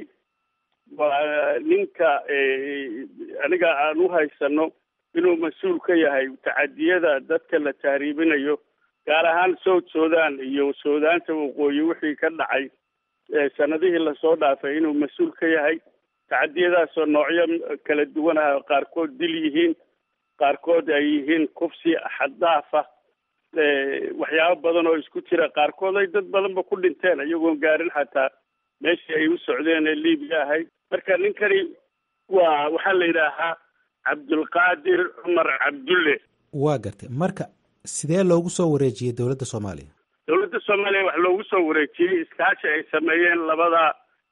waa ninka aniga aan u haysano inuu mas-uul ka yahay tacadiyada dadka la tahriibinayo, gaar ahaan South Sudan iyo Suudaanta waqooyi wixii ka dhacay sanadihii lasoo dhaafay inuu mas-uul ka yahay. tacadiyadaasoo noocyo kala duwan ah, qaarkood dil yihiin, qaarkood ay yihiin kufsi xad-daaf ah, waxyaabo badan oo isku jira. qaarkood ay dad badanba ku dhinteen iyagoon gaarin xataa meeshii ay u socdeen ee Liibiya ahayd. marka ninkani waa waxaa la yidhaahaa Cabdulqaadir Cumar Cabdulle. waa gartay. marka sidee loogu soo wareejiyey dowladda Soomaaliya? dowladda Soomaaliya wax loogu soo wareejiyey iskaashi ay sameeyeen labada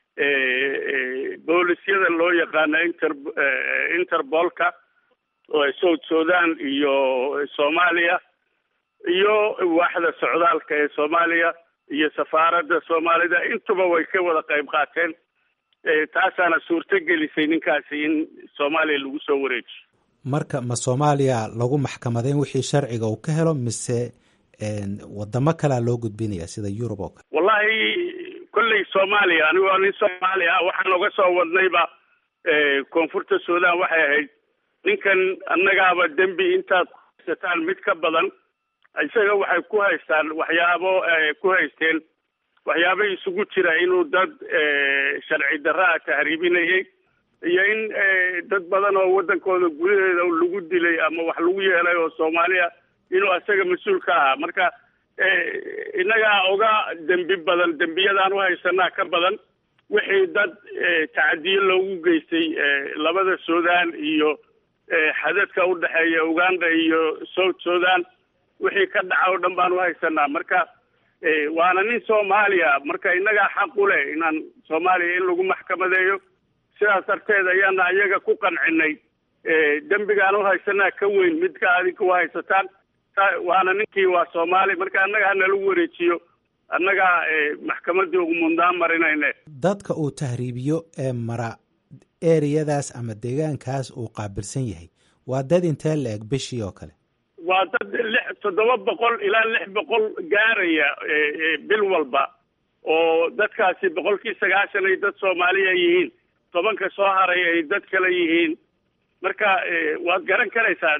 boolisyada loo yaqaano inter interbolka oo South Sudan iyo Soomaaliya, iyo waaxda socdaalka ee Soomaaliya iyo safaaradda Soomaalida, intuba way ka wada qayb qaateen. taasaana suurto gelisay ninkaasi in Soomaaliya lagu soo wareejiyo. marka ma Soomaaliya lagu maxkamadeyn wixii sharciga uu ka helo, mise wadamo kalea loo gudbinaya sida Yurub oo kale? wallahi kolley Soomaaliya, anigoo nin Soomaali ah waxaan uga soo wadnayba koonfurta Suudaan waxay ahayd ninkan annagaaba dembi intaad haysataan mid ka badan, isaga waxay ku haystaan waxyaabo ku haysteen waxyaabo isugu jira inuu dad sharci darraa tahriibinayay iyo in dad badan oo waddankooda gudaheeda lagu dilay ama wax lagu yeelay oo Soomaaliya inuu asaga mas-uul ka ahaa. marka innagaa oga dembi badan, dembiyadaan u haysanaa ka badan wixii dad tacadiyo loogu geystay labada Suudaan iyo xadadka u dhexeeya Uganda iyo South Sudan wixii ka dhaca oo dhan baan u haysanaa. marka waana nin Soomaaliya, marka innagaa xaq u leh inaan Soomaaliya in lagu maxkamadeeyo. sidaas darteed ayaana ayaga ku qancinay dembigaan u haysanaa ka weyn midka adinka u haysataan, waana ninkii waa Soomaali, marka annaga hanalagu wareejiyo, annagaa maxkamadii ugu mundaan marinayne. dadka uu tahriibiyo ee mara ereyadaas ama deegaankaas uu qaabilsan yahay waa dad intee la eg bishii oo kale? waa dad lix toddoba boqol ilaa lix boqol gaaraya bil walba, oo dadkaasi boqolkii sagaashan ay dad Soomaaliya yihiin, tobanka soo haray ay dad kale yihiin. marka waad garan karaysaa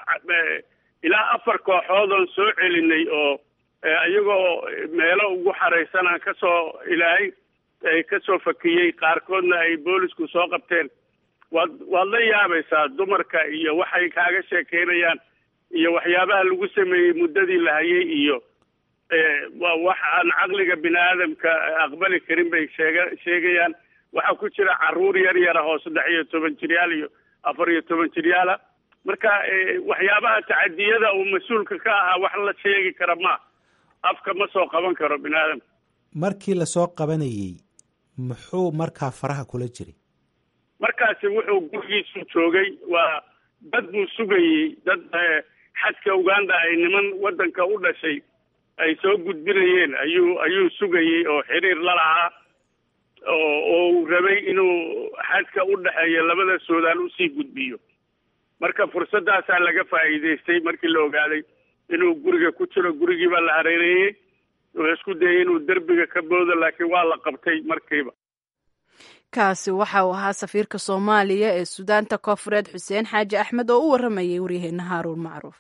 ilaa afar kooxood oon soo celinay oo iyagoo meelo ugu xaraysan aan ka soo ilaahay ay ka soo fakiyey, qaarkoodna ay boolisku soo qabteen. waad waad la yaabaysaa dumarka iyo waxay kaaga sheekeynayaan iyo waxyaabaha lagu sameeyey muddadii la hayay iyo waa wax aan caqliga bini aadamka aqbali karin bay sheega sheegayaan. waxaa ku jira caruur yar yar ah oo saddex iyo toban jiryaal iyo afar iyo toban jiryaala. marka waxyaabaha tacadiyada uu mas-uulka ka ahaa wax la sheegi kara ma afka ma soo qaban karo bini aadamka. markii lasoo qabanayey muxuu markaa faraha kula jiray? markaasi wuxuu gurigiisu joogay, waa dad buu sugayey, dad xadka Uganda ay niman waddanka u dhashay ay soo gudbinayeen ayuu ayuu sugayey oo xiriir la lahaa oo oo rabay inuu xadka u dhexeeya labada Suudaan usii gudbiyo. marka fursadaasaa laga faa'iidaystay markii la ogaaday inuu guriga ku jiro. gurigii baa la hareereeyey, wuxuu isku dayay inuu derbiga ka boodo, laakiin waa la qabtay markiiba. kaasi waxa uu ahaa safiirka Soomaaliya ee Suudaanta Koonfureed Xuseen Xaaji Axmed oo u waramayay waryaheena Haaruun Macruuf.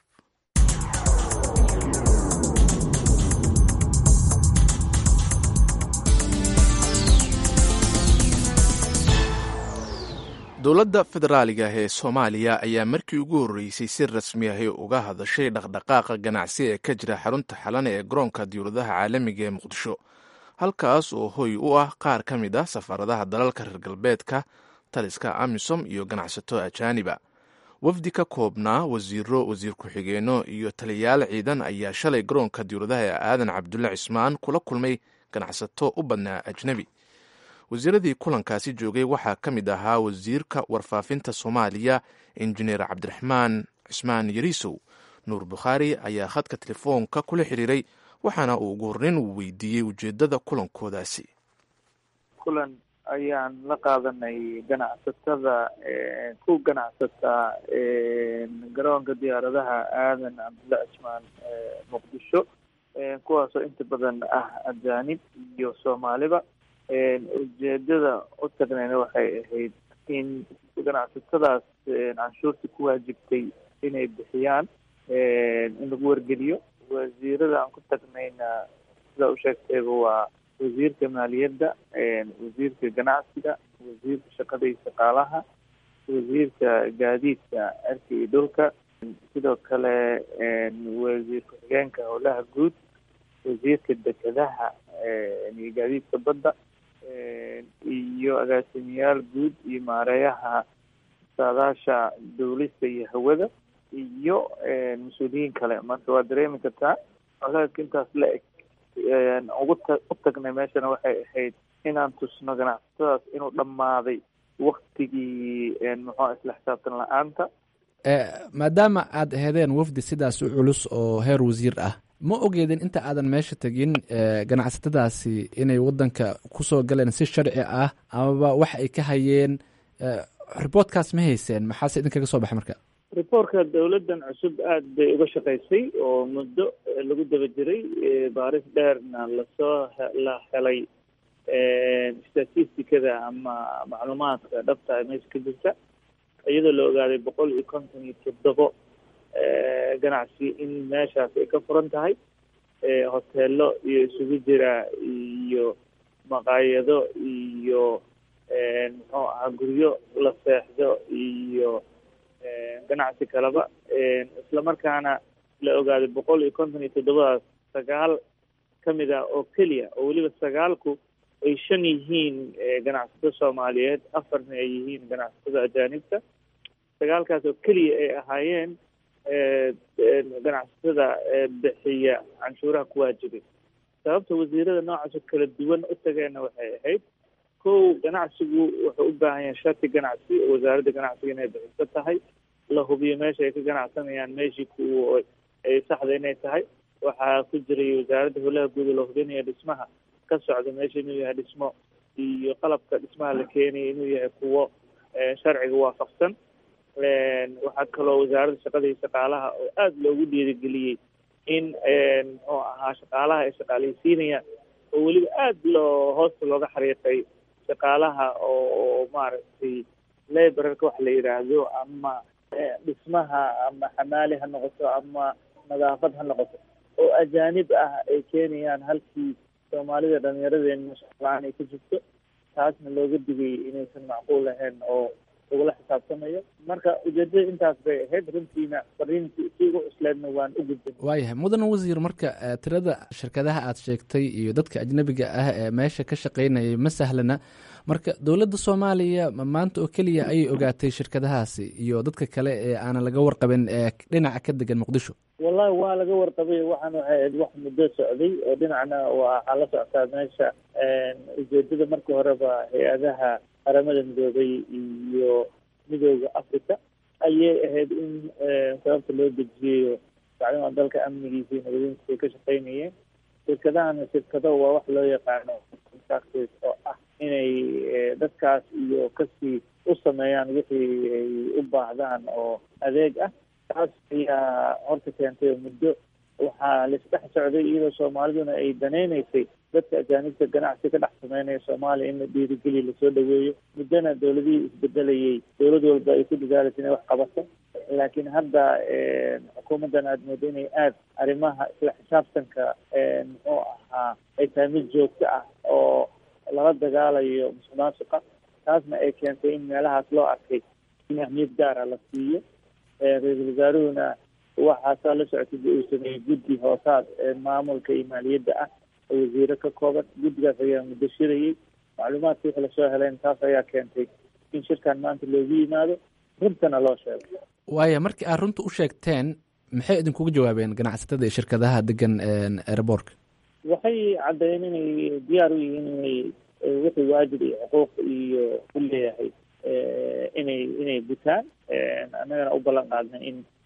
dowladda federaaliga ee Soomaaliya ayaa markii ugu horreysay si rasmi ah uga hadashay dhaqdhaqaaqa ganacsi ee ka jira xarunta xalane ee garoonka diyuuradaha caalamiga ee Muqdisho, halkaas oo hoy u ah qaar ka mid ah safaaradaha dalalka reer galbeedka, taliska AMISOM iyo ganacsato ajaaniba. wafdi ka koobnaa wasiiro, wasiir ku-xigeenno iyo taliyayaal ciidan ayaa shalay garoonka diyuuradaha ee aadan cabdulle cismaan kula kulmay ganacsato u badnaa ajnabi. wasiiradii kulankaasi joogay waxaa ka mid ahaa wasiirka warfaafinta Soomaaliya injineer Cabdiraxmaan Cismaan Yariisow, nuur bukhaari ayaa khadka telefoonka kula xiriiray waxaana uu ugu horreyn uu weydiiyey ujeeddada kulankoodaasi. kulan ayaan la qaadanay ganacsatada ku ganacsata garoonka diyaaradaha aadan cabdulla cismaan muqdisho, kuwaasoo inta badan ah ajaanib iyo soomaaliba. ujeedada u tagnayna waxay ahayd in ganacsatadaas canshuurta ku waajibtay inay bixiyaan, in lagu wargeliyo. wasiirada aan ku tagnayna sida u sheegtayba waa wasiirka maaliyadda, wasiirka ganacsiga, wasiirka shaqada iyo shaqaalaha, wasiirka gaadiidka cirka iyo dhulka, sidoo kale wasiir ku-xigeenka howlaha guud, wasiirka dekedaha iyo gaadiidka badda, iyo agaasimayaal guud iyo maareeyaha saadaasha dawlista iyo hawada, iyo mas-uuliyiin kale. marka waa dareemi kartaa colaadka intaas la eg ugu u tagnay meeshana waxay ahayd inaan tusno ganacsatadaas inuu dhammaaday waktigii muxuu isla xisaabtan la-aanta. maadaama aad aheedeen wafdi sidaas u culus oo heer wasiir ah, ma ogeedin inta aadan meesha tegin ganacsatadaasi inay wadanka kusoo galeen si sharci ah amaba wax ay ka hayeen? riboortkaas ma hayseen? maxaase idinkaga soo baxay marka? riboortka dawladdan cusub aada bay uga shaqaysay oo muddo lagu daba jiray, baaris dheerna lasoo la helay statistikada ama macluumaadka dhabta ee meesha ka jirta, iyadoo la ogaaday boqol iyo konton iyo toddobo ganacsi in meeshaas ay ka furan tahay, hoteelo iyo isugu jira iyo maqaayado iyo muxuu ahaa guryo la seexdo iyo ganacsi kaleba. isla markaana la ogaaday boqol iyo konton iyo toddobadaas sagaal ka mid ah oo keliya, oo weliba sagaalku ay shan yihiin ganacsato soomaaliyeed, afarna ay yihiin ganacsatada ajaanibta. sagaalkaas oo keliya ay ahaayeen ganacsatada bixiya canshuuraha ku waajibay. sababta wasiirada noocaas oo kala duwan u tageenna waxay ahayd kow, ganacsigu wuxuu u baahan yahay shati ganacsi oo wasaaradda ganacsiga inay bixiso tahay, la hubiyo meesha ay ka ganacsanayaan meeshii ku ay saxda inay tahay. waxaa ku jiray wasaaradda howlaha guud la hubinaya dhismaha ka socda meesha inuu yahay dhismo, iyo qalabka dhismaha la keenaya inuu yahay kuwo sharciga waafaqsan. waxaa kaloo wasaaradda shaqada iyo shaqaalaha oo aada loogu dhiirigeliyey in muxuu ahaa shaqaalaha ay shaqaaleysiinayaan, oo weliba aada loo hoosta looga xariiqay shaqaalaha oo maaragtay laborarka wax la yidhaahdo, ama dhismaha ama xamaali ha noqoto ama nadaafad ha noqoto, oo ajaanib ah ay keenayaan halkii soomaalida dhalinyaradeenna shaqalaan ay ku jirto. taasna looga digay inaysan macquul ahayn oo lagula xisaabtamayo. marka ujeedada intaas bay ahayd. runtiina fariintii si ugu cusleedna waan u gudbin. waayahay mudan wasiir, marka tirada shirkadaha aad sheegtay iyo dadka ajnabiga ah ee meesha ka shaqaynayay ma sahlana. marka dowladda soomaaliya maanta oo keliya ayay ogaatay shirkadahaasi iyo dadka kale ee aanan laga warqabin ee dhinaca ka degan muqdisho? wallahi waa laga warqabay. waxaan waxay ahayd wax muddo socday, oo dhinacna waxaa la socotaa meesha ujeedada markii horeba hay-adaha qaramada midoobay iyo midooda africa ayay ahayd in sababta loo dejiyayo bacdama dalka amnigiisa iyo nabadiintiisa ay ka shaqaynayeen. shirkadahana shirkado waa wax loo yaqaano contractors, oo ah inay dadkaas iyo kasii u sameeyaan wixii ay u baahdaan oo adeeg ah. taas ayaa horta keentay muddo waxaa laisdhex socday, iyadoo soomaaliduna ay danaynaysay dadka ajaanibta ganacsi ka dhex sameynaya soomaaliya in la dhiirigeliya lasoo dhaweeyo. muddana dawladihii isbedelayay dawlad walba ay ku dadaalaysa inay wax qabato, laakiin hadda xukuumaddan aada moodo inay aada arrimaha isla xisaabtanka muxuu ahaa ay tahay mid joogto ah oo lala dagaalayo musuq maasuqa. taasna ay keentay in meelahaas loo arkay in ahmiyad gaara la siiyo. ra-iisul wasaaruhuna waxaasaa la socotay uu sameeyey guddi hoosaad maamulka iyo maaliyadda ah oo wasiiro ka kooban. guddigaas ayaa muddo shirayay, macluumaadka wixii lasoo heleen. taas ayaa keentay in shirkan maanta loogu yimaado, runtana loo sheego. waaya markii aad runta u sheegteen maxay idinkuga jawaabeen ganacsatada iyo shirkadaha degan airbortka? waxay caddeeyeen inay diyaar u yihiin inay wixii waajib iyo xuquuq iyo ku leeyahay inay inay gutaan. annagana u ballan qaadnay in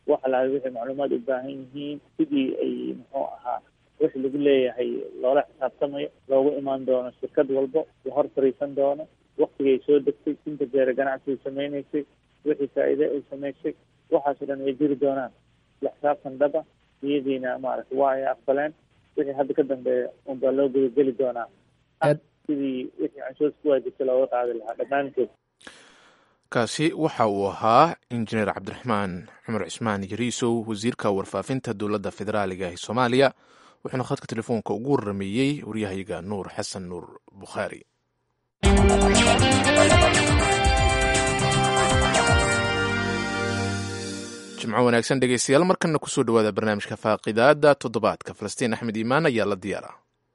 wax alaala wixii macluumaad u baahan yihiin sidii ay muxuu ahaa wixii lagu leeyahay loola xisaabtamayo loogu imaan doono shirkad walbo la hor fariisan doono waktigay soo degtay inta jeera ganacsiay samaynaysay wixii faa'iide ay samaysay waxaasoo dhan ay jiri doonaan la xisaabtan dhaba iyadiina maaragtay waa ay aqbaleen wixii hadda ka dambeeya unbaa loo gudageli doonaa sidii wixii canshuur ku waajibtay looga qaadi lahaa dhammaantood. kaasi waxa uu ahaa injineer cabdiraxmaan cumar cismaan yariisow wasiirka warfaafinta dowladda federaaliga ee soomaaliya wuxuuna khadka telefoonka ugu warrameeyey waryahayaga nuur xasan nuur bukhaari. jimco wanaagsan dhegeystayaal, markana kusoo dhawaada barnaamijka faaqidaada toddobaadka. falastiin axmed iimaan ayaa la diyaara.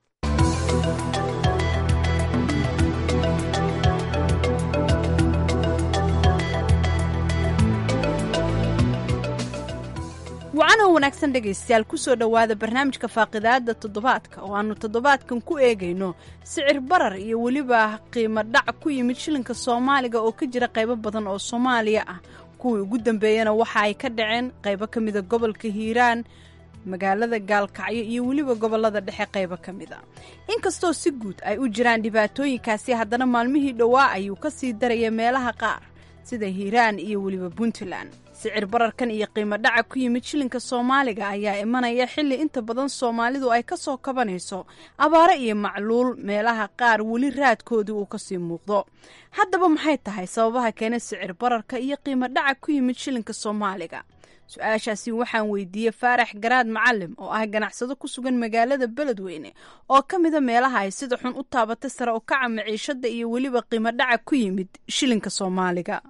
wacanoo wanaagsan dhegaystayaal, kusoo dhowaada barnaamijka faaqidaada toddobaadka oo aanu toddobaadkan ku eegayno sicir barar iyo weliba qiimo dhac ku yimid shilinka soomaaliga oo ka jira qaybo badan oo soomaaliya ah. kuwii ugu dambeeyana waxa ay ka dhaceen qaybo ka mida gobolka hiiraan, magaalada gaalkacyo iyo weliba gobolada dhexe qaybo ka mid a. inkastoo si guud ay u jiraan dhibaatooyinkaasi, haddana maalmihii dhowaa ayuu ka sii daraya meelaha qaar sida hiiraan iyo weliba puntland. sicir bararkan iyo qiimo dhaca ku yimid shilinka soomaaliga ayaa imanaya xilli inta badan soomaalidu ay ka soo kabanayso abaaro iyo macluul, meelaha qaar weli raadkoodii uu kasii muuqdo. haddaba maxay tahay sababaha keena sicir bararka iyo qiimo dhaca ku yimid shilinka soomaaliga? su-aashaasi waxaan weydiiyey faarax garaad macalim oo ah ganacsado ku sugan magaalada beledweyne oo ka mida meelaha ay sida xun u taabatay sare u kaca maciishada iyo weliba qiimo dhaca ku yimid shilinka soomaaliga.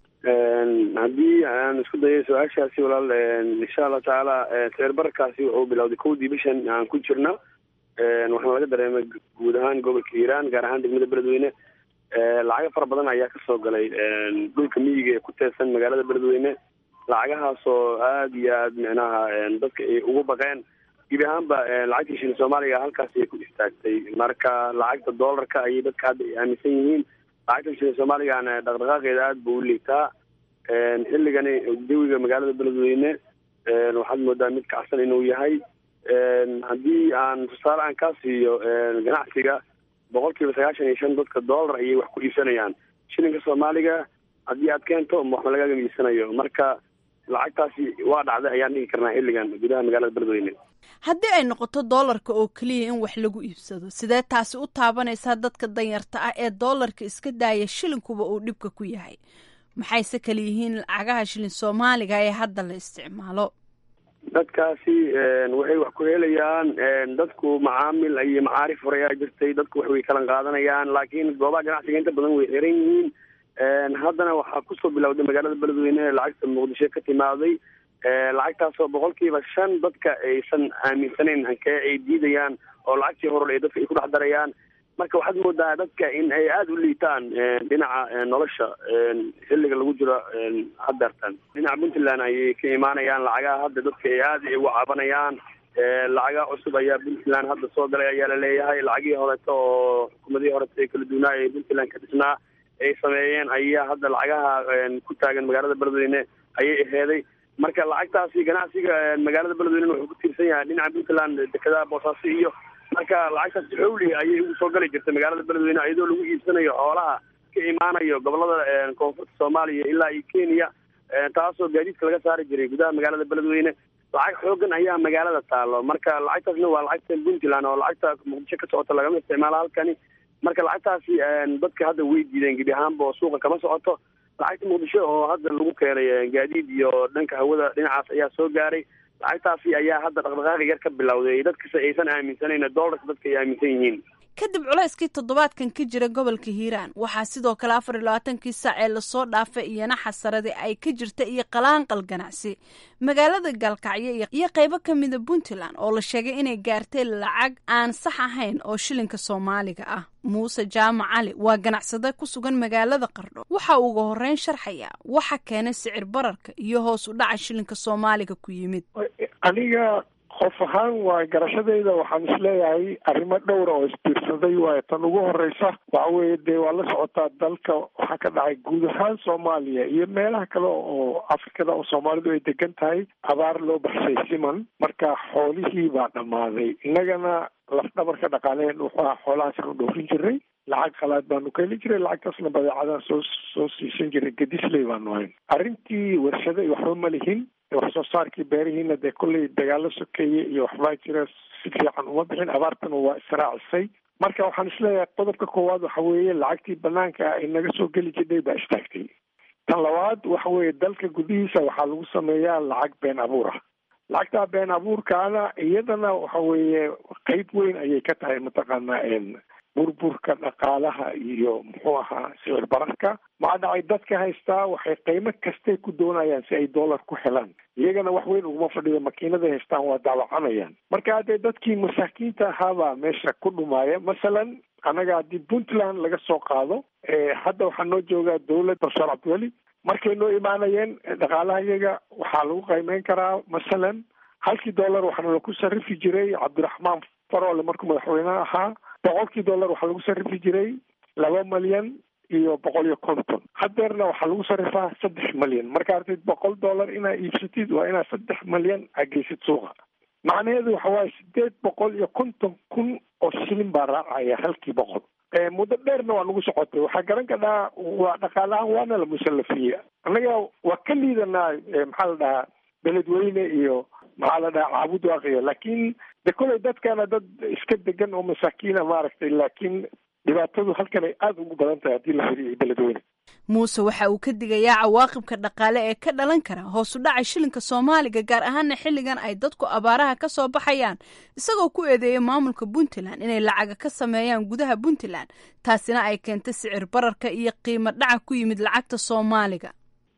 haddii aan isku dayo su-aashaasi walaal, insha allahu tacaala sicir bararkaasi wuxuu bilowday kowdii bishan aan ku jirna. waxaana laga dareemay guud ahaan gobolka hiiraan, gaar ahaan degmada beledweyne. lacago fara badan ayaa kasoo galay dhulka miyiga ee ku teedsan magaalada beledweyne, lacagahaasoo aada iyo aad micnaha dadka ay ugu baqeen. gebi ahaanba lacagtii shilin soomaaliga halkaas ay ku istaagtay. marka lacagta doolarka ayay dadka hadda ay aaminsan yihiin. lacagta shilin soomaaligana dhaqdhaqaaqeeda aada buu u liigtaa. xilligani jawiga magaalada beledweyne waxaad moodaa mid kacsan inuu yahay. haddii aan tusaale aan kaa siiyo, ganacsiga boqol kiiba sagaashan iyo shan dadka doolar ayay wax ku iibsanayaan. shilinka soomaaliga haddii aad keento waxba lagaaga iibsanayo. marka lacagtaasi waa dhacday ayaan dhigi karnaa xilligan gudaha magaalada beledweyne. haddii ay noqoto doolarka oo keliya in wax lagu iibsado, sidee taasi u taabanaysaa dadka danyarta ah ee doolarka iska daaya shilinkuba uu dhibka ku yahay? maxayse kala yihiin lacagaha shilin soomaaliga ee hadda la isticmaalo? dadkaasi waxay wax ku helayaan. dadku macaamil iyo macaarif horeyaa jirtay, dadku wax way kala qaadanayaan, laakiin goobaha ganacsiga inta badan way xiran yihiin. haddana waxaa kusoo bilowday magaalada beledweyne lacagta muqdisho ka timaaday. lacagtaasoo boqol kiiba shan dadka aysan aaminsanayn hankee ay diidayaan oo lacagtii horol ay dadka ay ku dhex darayaan. marka waxaad moodaa dadka in ay aada u liitaan dhinaca nolosha xilliga lagu jiro hadeertan. dhinaca puntland ayay ka imaanayaan lacagaha hadda dadka ay aada ay uga cabanayaan. lacaga cusub ayaa puntland hadda soo galay ayaa laleeyahay. lacagihii horeto oo xukuumadihii horeto ee kala duwanaa ee puntland ka dhisnaa ay sameeyeen ayaa hadda lacagaha ku taagan magaalada beledweyne ayay aheeday. marka lacagtaasi ganacsiga magaalada beledweyne wuxuu ku tiirsan yahay dhinaca puntland, dekedaha boosaaso iyo marka lacagtaasi xowli ayay ugu soo gali jirtay magaalada beledweyne iyadoo lagu iibsanayo xoolaha ka imaanayo gobolada koonfurta soomaaliya ilaa iyo kenya, taasoo gaadiidka laga saari jiray gudaha magaalada beledweyne. lacag xoogan ayaa magaalada taalo. marka lacagtaasna waa lacagta puntland oo lacagta muqdisho ka socota lagama isticmaalo halkani. marka lacagtaasi dadka hadda way diideen gebi ahaanba oo suuqa kama socoto. lacagta muqdisho oo hadda lagu keenay gaadiid iyo dhanka hawada dhinacaas ayaa soo gaaray. lacagtaasi ayaa hadda dhaqdhaqaaqi yar ka bilowday. dadkase aysan aaminsanayn, doolarka dadka ay aaminsan yihiin. kadib culayskii toddobaadkan ka jira gobolka hiiraan, waxaa sidoo kale afar iyo labaatankii saac ee lasoo dhaafay iyana xasaradi ay ka jirta iyo qalaanqal ganacsi magaalada gaalkacyo iyo qaybo ka mida puntland oo la sheegay inay gaartay lacag aan sax ahayn oo shilinka soomaaliga ah. muuse jaamac cali waa ganacsade ku sugan magaalada qardho. waxa uu uga horeyn sharxayaa waxa keenay sicir bararka iyo hoos u dhaca shilinka soomaaliga ku yimid. aniga qof ahaan waa garashadayda waxaan isleeyahay arrimo dhowra oo isbiirsaday waayo tan ugu horeysa waxa weeye dee waa la socotaa dalka waxaa ka dhacay guud ahaan soomaaliya iyo meelaha kale oo afrikada oo soomaalidu ay degan tahay abaar loo baxshay siman marka xoolihii baa dhammaaday innagana lafdhabarka dhaqaaleen wuxuu ahaa xoolahaasaan u dhoofin jiray lacag qalaad baanu ka heli jiray lacagtaasna badeecadaan soo soo siisan jiray gadisley baanu hayn arrintii warshada iyo waxba ma lihin wax soo saarkii beerihiina dee kolley dagaalo sokeeye iyo waxbaa jira si fiican uma bixin abaartana waa israacisay marka waxaan isleeyahay qodobka koowaad waxa weeye lacagtii banaanka ay naga soo geli jirtay baa istaagtay tan labaad waxa weeye dalka gudihiisa waxaa lagu sameeyaa lacag been abuur ah lacagtaa been abuurkaana iyadana waxa weeye qeyb weyn ayay ka tahay mataqaanaa burburka dhaqaalaha iyo muxuu ahaa sicir bararka maxaa dhacay dadka haystaa waxay qiimo kastay ku doonayaan si ay dollar ku helaan iyagana wax weyn uguma fadhiyo makiinaday haystaan waa daawacanayaan marka haddee dadkii masaakiinta ahaabaa meesha ku dhumaaya masalan annaga haddii puntland laga soo qaado hadda waxaa noo joogaa dowlad professor cabdiweli markay noo imaanayeen dhaqaalaha iyaga waxaa lagu qiimeyn karaa masalan halkii dollar waxaana laku sarifi jiray cabdiraxmaan faroole markuu madaxweyneha ahaa boqolkii dollar waxaa lagu sarifi jiray laba malyan iyo boqol iyo konton hadeerna waxaa lagu sarifaa saddex malyan marka artid boqol dollar inaa iibsatid waa inaa saddex malyan ageysid suuqa macnaheedu waxa waaye sideed boqol iyo konton kun oo shilin baa raacaya halkii boqol muddo dheerna waa nagu socotay waxaa garan kadhaa waa dhaqaalahaan waana la musallafiye annaga waa ka liidanaa maxaa la dhahaa beledweyne iyo maxaa la dhahaa caabud waaqiya laakiin de koley dadkana dad iska degan oo masaakiina maaragtay laakiin dhibaatadu halkan ay aada ugu badan tahay haddii la firiyo beledweyne muuse waxa uu ka digayaa cawaaqibka dhaqaale ee ka dhalan kara hoos u dhacay shilinka soomaaliga gaar ahaana xilligan ay dadku abaaraha ka soo baxayaan isagoo ku eedeeyay maamulka puntland inay lacaga ka sameeyaan gudaha puntland taasina ay keentay sicir bararka iyo qiimo dhaca ku yimid lacagta soomaaliga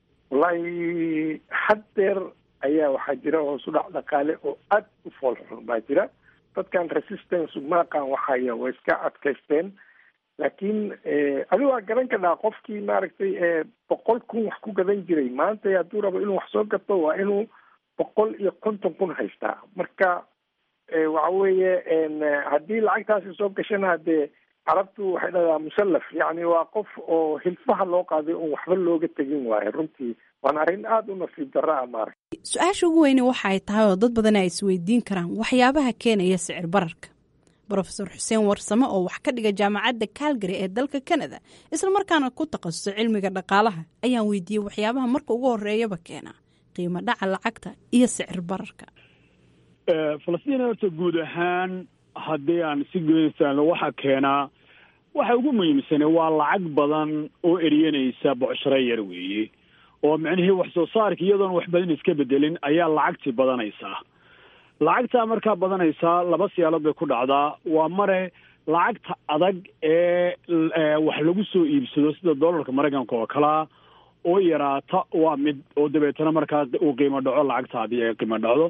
wallahi haddeer ayaa waxaa jira hoos u dhac dhaqaale oo aad u fool xun baa jira dadkan resistance maaqan waxaya way iska adkaysteen laakiin adi waa garan kadhaa qofkii maaragtay boqol kun wax ku gadan jiray maanta hadduu rabo inuu wax soo gato waa inuu boqol iyo konton kun haystaa marka waxa weeye haddii lacagtaasi soo gashana hadee carabtu waxay dhahdaa musallaf yacni waa qof oo hilfaha loo qaaday oon waxba looga tegin waayo runtii waana arrin aada u nasiib darra a maarag su-aasha ugu weyne waxa ay tahay oo dad badan ay isweydiin karaan waxyaabaha keenaya sicir bararka brofesor xuseen warsame oo wax ka dhiga jaamacadda calgary ee dalka canada isla markaana ku takhasusay cilmiga dhaqaalaha ayaan weydiiyey waxyaabaha marka ugu horeeyaba keena qiimo dhaca lacagta iyo sicir bararka falastiin horta guud ahaan haddii aan si goynsano waxaa keenaa waxa ugu muhiimsane waa lacag badan oo eryanaysa bocsharo yar weeye oo micnihii wax soo saarka iyadoona wax badan iska bedelin ayaa lacagtii badanaysaa lacagtaa markaa badanaysaa laba siyaalood bay ku dhacdaa waa mare lacagta adag ee wax lagu soo iibsado sida dollarka maraykanka oo kalea oo yaraata waa mid oo dabeetana markaa uu qiimo dhaco lacagtaadii ay qiimo dhacdo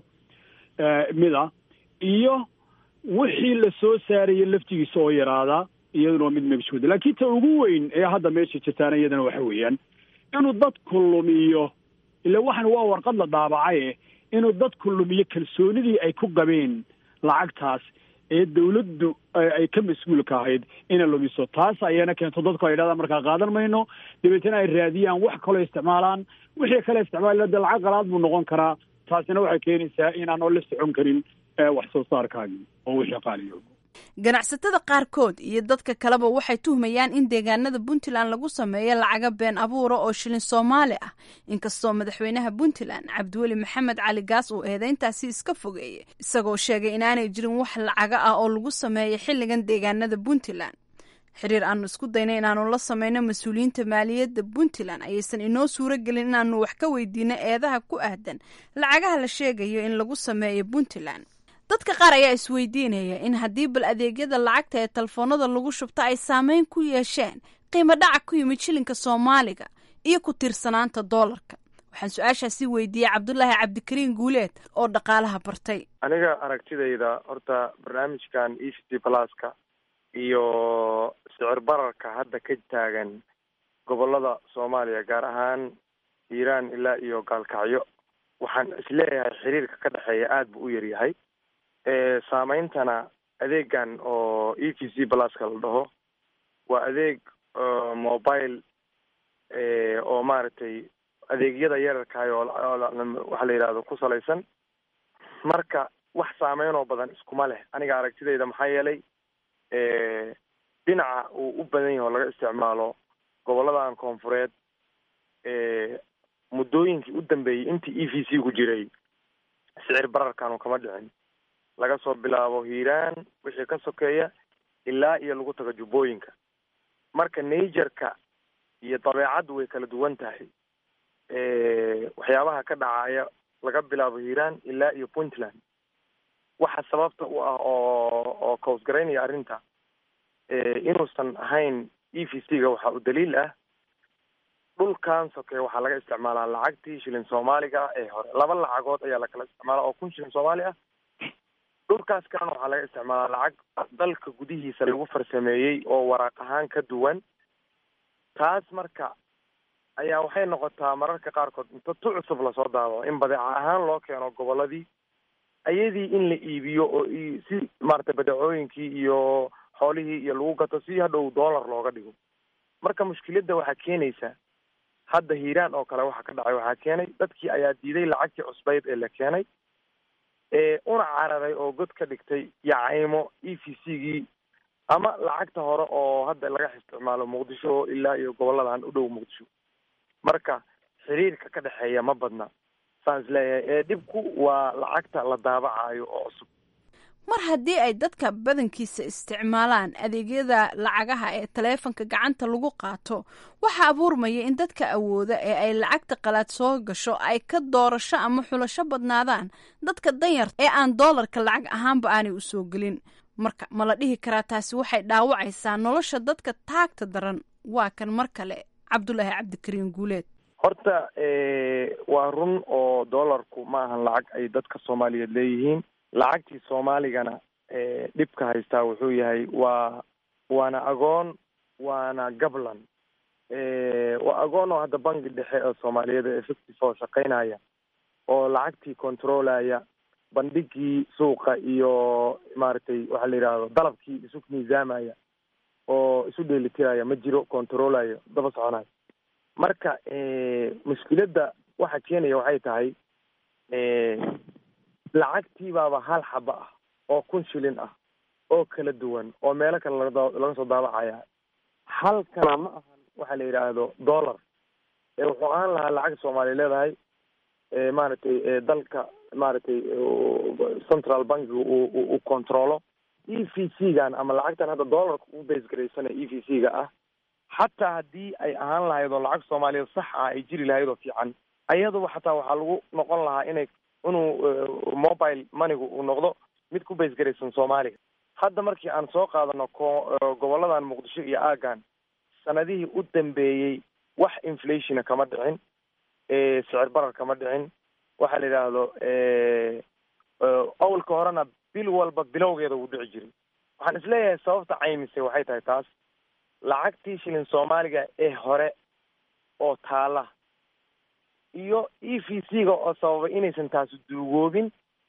mida iyo wixii la soo saaraya laftigiisa oo yaraada iyaduna waa mid megshuda laakiin ta ugu weyn ee hadda meesha jirtaana iyadana waxa weeyaan inuu dadku lumiyo ila waxan waa warqad la daabacaye inuu dadku lumiyo kalsoonidii ay ku qabeen lacagtaas ee dawladdu ay ka mas-uulka ahayd inay lumiso taas ayana keento dadku ay dhahdaa markaa qaadan mayno dabeetana ay raadiyaan wax kaloo isticmaalaan wixii kale isticmaal de lacag qalaad buu noqon karaa taasina waxay keenaysaa inaanoo la socon karin wax soo saarkaagii oo wixii qaaliyo ganacsatada qaarkood iyo dadka kaleba waxay tuhmayaan in deegaanada puntland lagu sameeyo lacaga been abuura oo shilin soomaali ah inkastoo madaxweynaha puntland cabdiweli maxamed cali gaas uu eedeyntaasi iska fogeeyey isagoo sheegay inaanay jirin wax lacaga ah oo lagu sameeyo xilligan deegaanada puntland xiriir aanu isku daynay inaanu la sameyno mas-uuliyiinta maaliyadda puntland ayaysan inoo suuro gelin inaanu wax ka weydiino eedaha ku aadan lacagaha la sheegayo in lagu sameeyo puntland dadka qaar ayaa isweydiinaya in haddii bal adeegyada lacagta ee telefoonada lagu shubto ay saameyn ku yeesheen qiimo dhaca ku yimid shilinka soomaaliga iyo ku tiirsanaanta doolarka waxaan su-aashaasi weydiiyey cabdulaahi cabdikariin guuleed oo dhaqaalaha bartay aniga aragtidayda horta barnaamijkan e c t pluska iyo sicir bararka hadda ka taagan gobolada soomaaliya gaar ahaan hiiraan ilaa iyo gaalkacyo waxaan isleeyahay xiriirka ka dhexeeya aada buu u yaryahay saameyntana adeegan oo e v c pluska la dhaho waa adeeg mobile oo maaragtay adeegyada yararkaay oo waxa la yidhahdo ku salaysan. marka wax saameyn oo badan iskuma leh aniga aragtidayda, maxaa yeelay dhinaca uu u badan yahay oo laga isticmaalo goboladan koonfureed muddooyinkii u dambeeyey intii e v c ku jiray sicir bararkanu kama dhicin, laga soo bilaabo hiiraan wixii ka sokeeya ilaa iyo lagu tago jubbooyinka. marka najerka iyo dabeecaddu way kala duwan tahay. waxyaabaha ka dhacaya laga bilaabo hiiraan ilaa iyo puntland waxa sababta u ah oo oo koosgaraynaya arrinta inuusan ahayn e v c ga waxa u daliil ah dhulkan sokeeye waxaa laga isticmaalaa lacagtii shilin soomaaliga ee hore. laba lacagood ayaa lakala isticmaalaa oo kun shilin soomaali ah. dhulkaas kalena waxaa laga isticmaalaa lacag dalka gudihiisa lagu farsameeyey oo waraaq ahaan ka duwan. taas marka ayaa waxay noqotaa mararka qaarkood inta tu cusub lasoo daabaco in badeeca ahaan loo keeno goboladii, ayadii in la iibiyo oo si maaragtay badeecooyinkii iyo xoolihii iyo lagu gato si hadhow dollar looga dhigo. marka mushkiladda waxaa keenaysa hadda hiiraan oo kale waxa ka dhacay waxaa keenay dadkii ayaa diiday lacagtii cusbayd ee la keenay ee una cararay oo god ka dhigtay yacaymo e v c gii ama lacagta hore oo hadda laga isticmaalo muqdisho ilaa iyo goboladan u dhow muqdisho. marka xiriirka ka dhexeeya ma badna saan isleeyahay, ee dhibku waa lacagta la daabacayo oo cusub. mar haddii ay dadka badankiisa isticmaalaan adeegyada lacagaha ee taleefanka gacanta lagu qaato, waxaa abuurmaya in dadka awooda ee ay lacagta qalaad soo gasho ay ka doorasho ama xulasho badnaadaan dadka danyarta ee aan doolarka lacag ahaanba aanay u soo gelin. marka ma la dhihi karaa taasi waxay dhaawacaysaa nolosha dadka taagta daran? waa kan mar kale cabdulaahi cabdikariin guuleed. horta waa run oo doolarku ma ahan lacag ay dadka soomaaliyeed leeyihiin. lacagtii soomaaligana dhibka haystaa wuxuu yahay waa waana agoon waana gablan. waa agoon oo hadda bangi dhexe oo soomaaliyeed ee fifty four shaqaynaya oo lacagtii controlaya, bandhigii suuqa iyo maaragtay waxaa la yidhaahdo dalabkii isu miisaamaya oo isu dheelitiraya ma jiro, controlayo daba soconayo. marka mushkiladda waxa keenaya waxay tahay lacagtii baaba hal xaba ah oo kun shilin ah oo kala duwan oo meelo kale laga soo daabacaya. halkana ma ahan waxa la yidhaahdo dollar ee wuxuu ahaan lahaa lacag soomaaliya leedahay maaragtay dalka maaragtay central bankiga uu controlo. e v c gan ama lacagtan hadda dollarka ugu base garaysanaya e v c ga ah, xataa haddii ay ahaan lahayd oo lacag soomaaliyeed sax ah ay jiri lahayd oo fiican, ayaduba xataa waxaa lagu noqon lahaa inay inuu mobile moneygu uu noqdo mid ku base garaysan soomaaliga. hadda markii aan soo qaadano goboladan muqdisho iyo aagan sanadihii u dambeeyey wax inflationa kama dhicin, sicir barar kama dhicin. waxaa la yidhaahdo awalka horena bil walba bilowgeeda wuu dhici jiray. waxaan isleeyahay sababta caymise waxay tahay taas lacagtii shilin soomaaliga ee hore oo taala iyo e v c ga oo sababay inaysan taasi duugoobin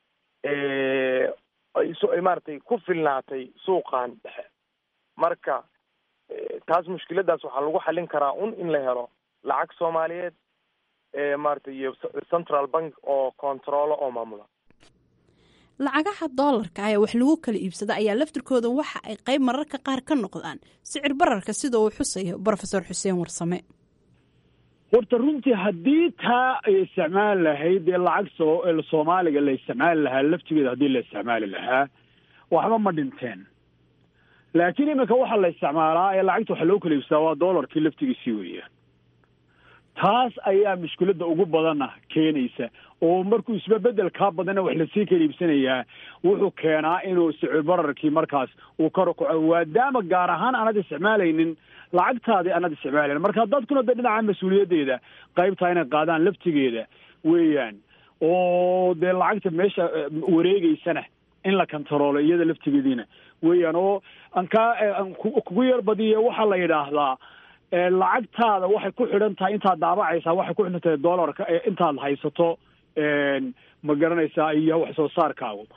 ay maaragtay ku filnaatay suuqan dhexe. marka taas mushkiladaas waxaa lagu xallin karaa un in la helo lacag soomaaliyeed maaragtay iyo central bank oo controlo oo maamula. lacagaha doolarka ayaa wax lagu kala iibsada ayaa laftirkooda waxa ay qayb mararka qaar ka noqdaan sicir bararka sida uu xusayo professor xuseen warsame. horta runtii haddii taa ay isticmaali lahayd dee lacag soo soomaaliga la isticmaali lahaa laftigeeda haddii la isticmaali lahaa waxba ma dhinteen. laakiin iminka waxaa la isticmaalaa ee lacagta waxa loo kala iibsadaa waa doolarkii laftigiisii weeyaan. taas ayaa mushkiladda ugu badana keenaysa oo markuu isbabedel kaa badana wax lasii kala iibsanayaa wuxuu keenaa inuu sicir bararkii markaas uu kor u kaco maadaama gaar ahaan aanad isticmaalaynin lacagtaadii aanad isticmaalayn. marka dadkuna de dhinaca mas-uuliyaddeeda qaybtaa inay qaadaan laftigeeda weeyaan oo dee lacagta meesha wareegeysana in la kantaroolo iyada laftigeediina weeyaan. oo aan kaa kugu yar badiya waxaa la yidhaahdaa lacagtaada waxay ku xidhan tahay intaad daabacaysaa waxay ku xidhan tahay doolarka intaad haysato ma garanaysaa iyo wax soo saarkaagu.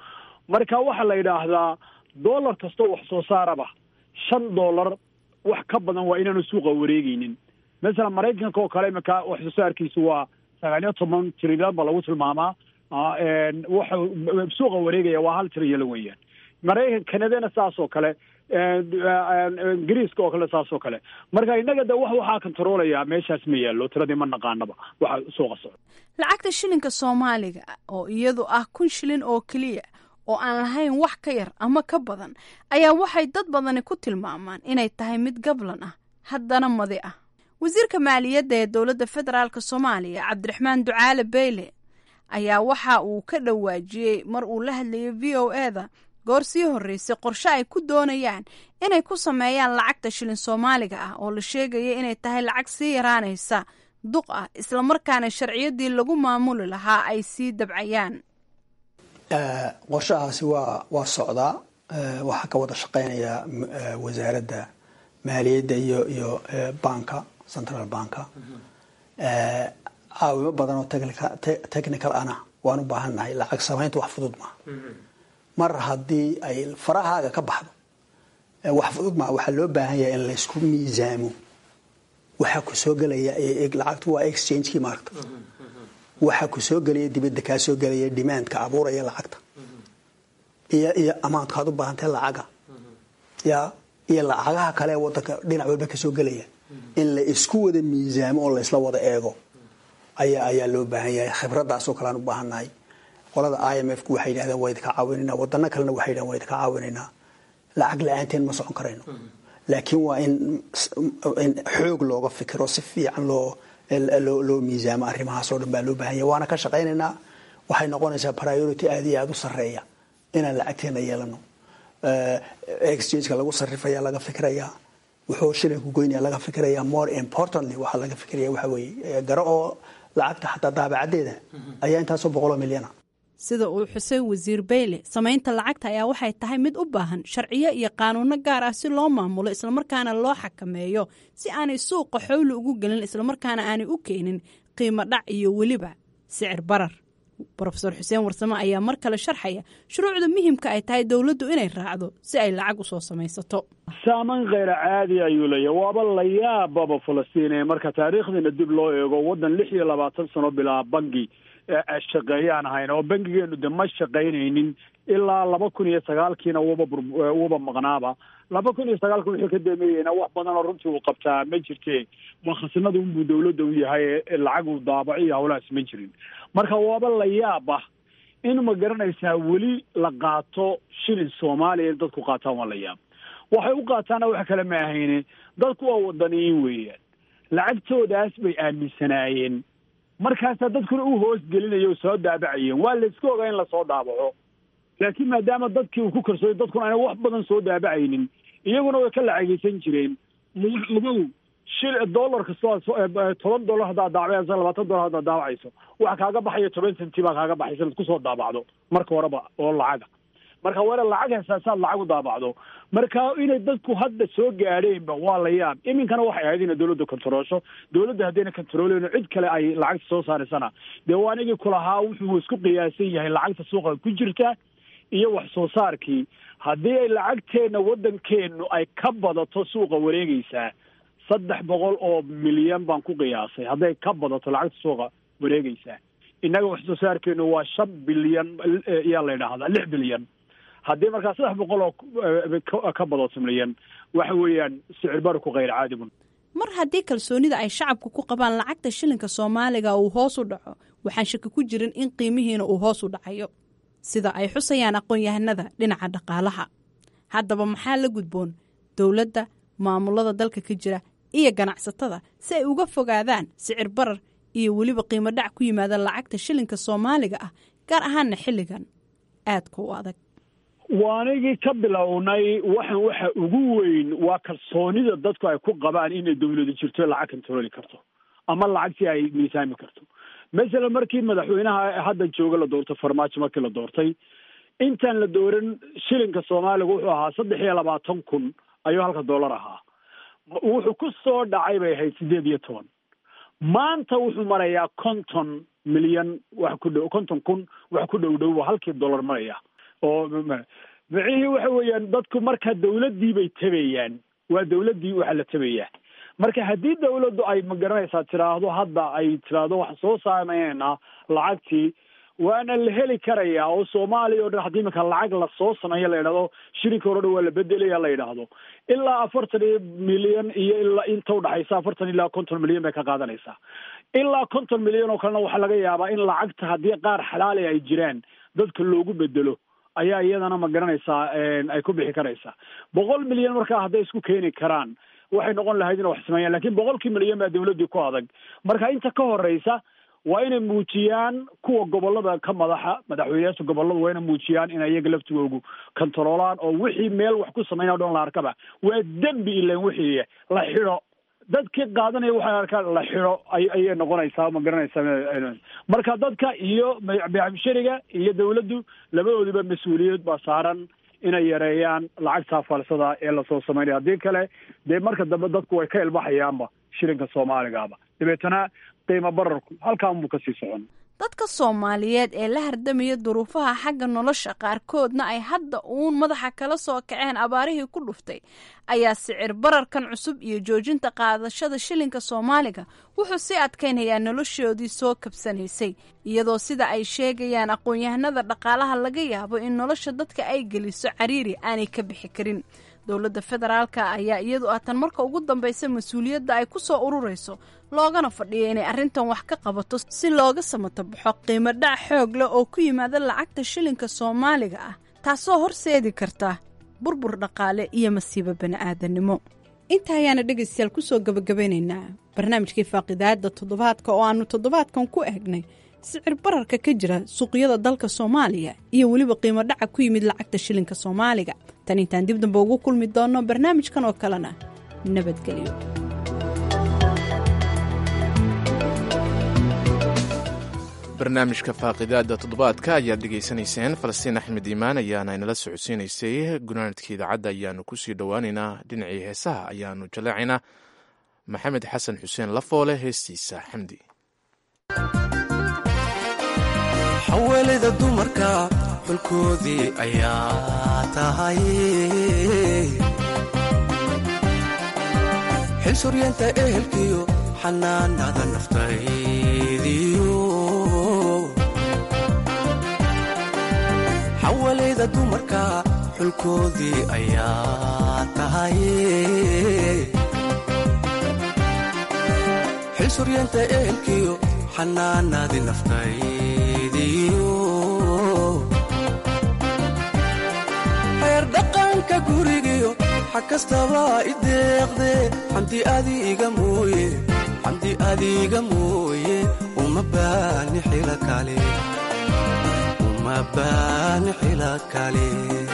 marka waxaa la yidhaahdaa dollar kastoo wax soo saaraba shan dollar wax ka badan waa inaanu suuqa wareegeynin. masalan maraykanka oo kale iminka wax soo saarkiisu waa sagaal iyo toban trilyan ba lagu tilmaamaa, waxa suuqa wareegaya waa hal trilyan weeyaan. maraykan kanadana saas oo kale, ingiriiska oo kale saas oo kale. marka innaga de wax waxaa kontaroolaya meeshaas ma yaallo, tiradii ma naqaanaba waxa suuqa socda. lacagta shilinka soomaaliga oo iyadu ah kun shilin oo keliya oo aan lahayn wax ka yar ama ka badan ayaa waxay dad badani ku tilmaamaan inay tahay mid gablan ah haddana madi ah. wasiirka maaliyadda ee dowladda federaalk soomaaliya cabdiraxmaan ducaale beyle ayaa waxa uu ka dhawaajiyey mar uu la hadlayay v o eda goor sii horreysay qorshe ay ku doonayaan inay ku sameeyaan lacagta shilin soomaaliga ah oo la sheegaya inay tahay lacag sii yaraanaysa duq ah islamarkaana sharciyadii lagu maamuli lahaa ay sii dabcayaan. qorshahaasi waa waa socdaa, waxaa ka wada shaqeynaya wasaaradda maaliyadda iyo iyo banka central banka. caawimo badan oo technical ana waan u baahannahay. lacag samaynta wax fudud maaha. mar haddii ay farahaaga ka baxdo wax fudud maaha. waxaa loo baahan yahay in laysku miisaamo waxaa ku soo gelaya lacagtu waa exchange-kii maaragta. waxaa ku soo gelaya dibadda kaa soo gelaya demandka abuuraya lacagta iyo iyo amaankaad u baahantahay lacaga ya iyo lacagaha kale ee wadanka dhinac walba ka soo gelaya in la isku wada miisaamo oo la isla wada eego ayaa ayaa loo baahan yahay. khibradaas oo kale aan u baahannahay. qolada I M F ku waxay yidhahdeen waa idinka caawinaynaa, wadano kalena waxay yidhahdeen waa idinka caawinaynaa. lacag la-aanteen ma socon karayno, laakiin waa in in xoog looga fikiro, si fiican loo loo loo miisaamo. arrimahaas oo dhan baa loo baahan yahay, waana ka shaqaynaynaa. waxay noqonaysaa priority aad iyo aad u sarreeya inaan lacagteena yeelano. exchange-ka lagu sarrifaya laga fikirayaa, wuxuu shilinku goynaya laga fikirayaa. more importantly waxaa laga fikiraya waxa weeye garo oo lacagta xataa daabacadeeda ayaa intaasoo boqoloo milyana. sida uu xusay wasiir beyle, samaynta lacagta ayaa waxay tahay mid u baahan sharciyo iyo qaanuuno gaar ah si loo maamulo islamarkaana loo xakameeyo si aanay suuqa xowli ugu gelin islamarkaana aanay u keenin qiimo dhac iyo weliba sicir barar. brofesor xuseen warsame ayaa mar kale sharxaya shuruucda muhiimka ay tahay dowladdu inay raacdo si ay lacag usoo samaysato. saaman kheyra caadi ayuu leeyahay. waaba la yaababa falastiin marka taariikhdiina dib loo eego waddan lix iyo labaatan sano bilaa bangi shaqeeyaan ahayn oo bangigeenu de ma shaqaynaynin ilaa laba kun iyo sagaalkiina waba waba maqnaaba. laba kun iyo sagaalka wixii ka dameeyeyna wax badan oo runtii uu qabtaa ma jirte. waa khasinada unbuu dawladda u yahay, lacag uu daabaco iyo hawlahaas ma jirin. marka waaba la yaaba in ma garanaysaa weli la qaato shilin soomaaliya in dadku qaataan. waa la yaab. waxay u qaataana wax kale ma ahayne dadku waa wadaniyiin weeyaan. lacagtoodaas bay aaminsanaayeen, markaasaa dadkuna u hoos gelinaya oo soo daabacayeen. waa layska ogaa in lasoo daabaco, laakiin maadaama dadkii uu ku karsooday dadkuna aanay wax badan soo daabacaynin, iyaguna way ka lacagaysan jireen. ogow shil dollar kastoo toban dollar haddaad daabacayso, labaatan dollar haddaad daabacayso, waxa kaaga baxaya toban senti baa kaaga baxaysa inaad kusoo daabacdo marka horeba oo lacaga. marka waa in lacag heesaasaad lacag u daabacdo. marka inay dadku hadda soo gaadheenba waa la yaab. iminkana waxay ahayd inay dawladda kontaroosho. dawladda haddayna kontarooleyno cid kale ay lacagta soo saaraysana dee waa anigii kulahaa wuxuu isku qiyaasan yahay lacagta suuqa ku jirta iyo wax soo saarkii. haddii ay lacagteenna waddankeennu ay ka badato suuqa wareegaysaa saddex boqol oo milyan baan ku qiyaasay. hadday ka badato lacagta suuqa wareegaysaa, innaga wax soo saarkeennu waa shan bilyan ayaa la yidhaahdaa, lix bilyan. haddii markaa saddex boqol oo ka badato milyan waxa weeyaan sicir barku kheyr caadigun. mar haddii kalsoonida ay shacabku ku qabaan lacagta shilinka soomaaliga uu hoos u dhaco, waxaan shaki ku jirin in qiimihiina uu hoos u dhacayo, sida ay xusayaan aqoon-yahanada dhinaca dhaqaalaha. haddaba maxaa la gudboon dowladda, maamulada dalka ka jira iyo ganacsatada si ay uga fogaadaan sicir barar iyo weliba qiimo dhac ku yimaada lacagta shilinka soomaaliga ah, gaar ahaana xilligan aadka u adag. waanigii ka bilownay waxan waxa ugu weyn waa kalsoonida dadku ay ku qabaan inay dawladu jirto lacag kontarooli karto ama lacagtii ay miisaami karto. masalan markii madaxweynaha hadda jooga la doortay farmaajo, markii la doortay intaan la dooran shilinka soomaaliga wuxuu ahaa saddex iyo labaatan kun ayuu halka dollar ahaa. wuxuu ku soo dhacay bay ahayd sideed iyo toban. maanta wuxuu marayaa konton milyan wax ku dhow konton kun wax ku dhow dhow halkii dollar maraya. oo micihii waxa weeyaan dadku marka dawladdii bay tabayaan waa dawladdii waxa la tabayaa marka haddii dawladdu ay magaranaysaa tiraahdo hadda ay tiraahdo wax soo saameyna lacagtii waana la heli karayaa oo soomaaliya oo dhan haddii marka lacag la soo sameeyo la yidhahdo shilinka hore waa la bedelaya la yidhaahdo ilaa afartan milyan iyo ilaa inta udhaxaysa afartan ilaa konton milyan bay ka qaadanaysaa ilaa konton milyan oo kalena waxaa laga yaabaa in lacagta haddii qaar xalaali ay jiraan dadka loogu bedelo ayaa iyadana ma garanaysaa ay ku bixi karaysaa boqol milyan markaa hadday isku keeni karaan waxay noqon lahayd inay wax sameeyaan laakiin boqolkii milyan baa dawladdii ku adag marka inta ka horeysa waa inay muujiyaan kuwa gobolada ka madaxa madaxweynayaasha gobolada waa inay muujiyaan in iyaga laftigoogu kontaroolaan oo wixii meel wax ku sameynaya o dhan la arkaba waa dembi ilan wixii la xidho dadkii qaadanaya waxay arkaan la xidho ayay noqonaysaa ma garanaysaa marka dadka iyo beecshariga iyo dawladdu labadoodiba mas-uuliyad baa saaran inay yareeyaan lacagta falsada ee lasoo sameynaya haddii kale dee marka dambe dadku way ka ilbaxayaanba shilinka soomaaligaaba dabeetana qiimo bararku halkaan buu kasii socon dadka soomaaliyeed ee la hardamaya duruufaha xagga nolosha qaarkoodna ay hadda uun madaxa kala soo kaceen abaarihii ku dhuftay ayaa sicir bararkan cusub iyo joojinta qaadashada shilinka soomaaliga wuxuu sii adkaynayaa noloshoodii soo kabsanaysay iyadoo sida ay sheegayaan aqoon-yahanada dhaqaalaha laga yaabo in nolosha dadka ay geliso cariiri aanay ka bixi karin dowladda federaalka ayaa iyadu ah tan marka ugu dambaysa mas-uuliyadda ay ku soo ururayso loogana fadhiya inay arrintan wax ka qabato si looga samatabaxo qiimo dhac xoog leh oo ku yimaada lacagta shilinka soomaaliga ah taasoo horseedi karta burbur dhaqaale iyo masiibo bani'aadanimo inta ayaana dhegaystayaal kusoo gabagabaynaynaa barnaamijkii faaqidaada toddobaadka oo aanu toddobaadkan ku eegnay sicir bararka ka jira suuqyada dalka soomaaliya iyo weliba qiimo dhaca ku yimid lacagta shilinka soomaaliga tan intaan dib dambe ugu kulmi doonno barnaamijkan oo kalena nabadgelyo barnaamijka faaqidaada toddobaadka ayaad dhegaysanayseen falastiin axmed iimaan ayaana inala socodsiinaysay gunaanadkii idaacadda ayaanu kusii dhowaaneynaa dhinacii heesaha ayaanu jaleecaynaa maxamed xasan xuseen lafoole heestiisa xamdi xawaalida dumarka xulkoodii ayaa tahay xil suryeenta ehelkiyo xanaanada naftaydiyo xawaalida dumarka xulkoodii ayaa tahay xil suryeenta ehelkiyo xanaanadii naftaydiyo xeer dhaqanka gurigiyo xag kastaba i deeqde xamdi adiga mooye xamdi adiga mooye uma baani xila kale uma baani xila kale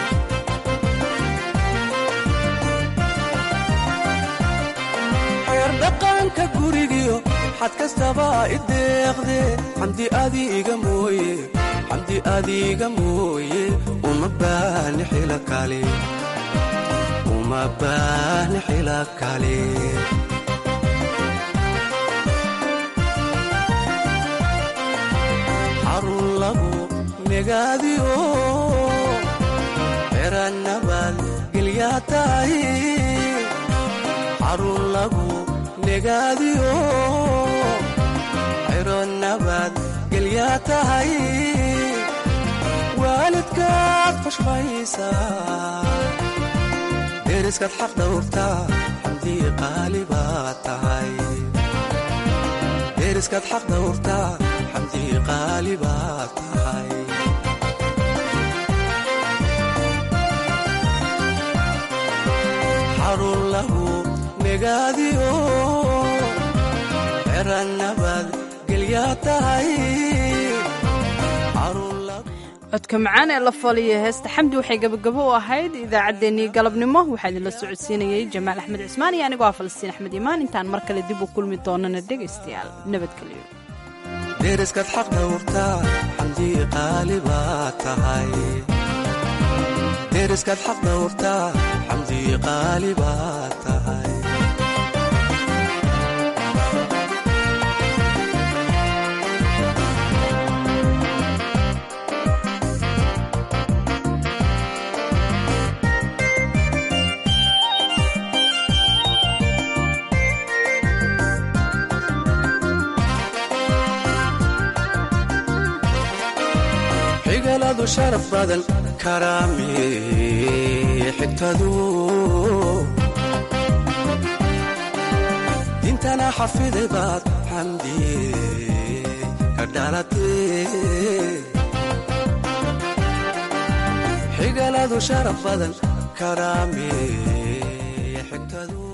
xeer dhaqanka gurigiyo xad kastaba i deeqde xamdi adiga mooye xamdi adiga mooye uma baani xila kale uma baani xila kale xarun lagu negaadiyo xeran nabad gelyaa tahay xarun lagu negaadiyo xero nabad gelyaa tahay waalidkaad xushmaysaa deriskaad xaq dhowrtaa xamdii qaali baad tahay deriskaad xaq dhowrtaa xamdii qaali baad tahay xarun lagu negaadiyo xeran nabad gelyaa tahay codka macaan ee la faliya heesta xamdi waxay gabagabo u ahayd idaacaddeenii galabnimo waxaa idinla socodsiinayay jamaal axmed cismaan iyo anigoo ah falastiin axmed imaan intaan mar kale dib u kulmi doonana dhegaystayaal nabadgelyo deriskaad xaq dhowrtaa xamdii qaali baad tahay deriskaad xaq dhowrtaa xamdii qaali baad tahay xigaladu sharaf badan karaami xigtadu dintana xafiday baad xamdi ka dhalatay xigaladu sharaf badan karaami xigtadu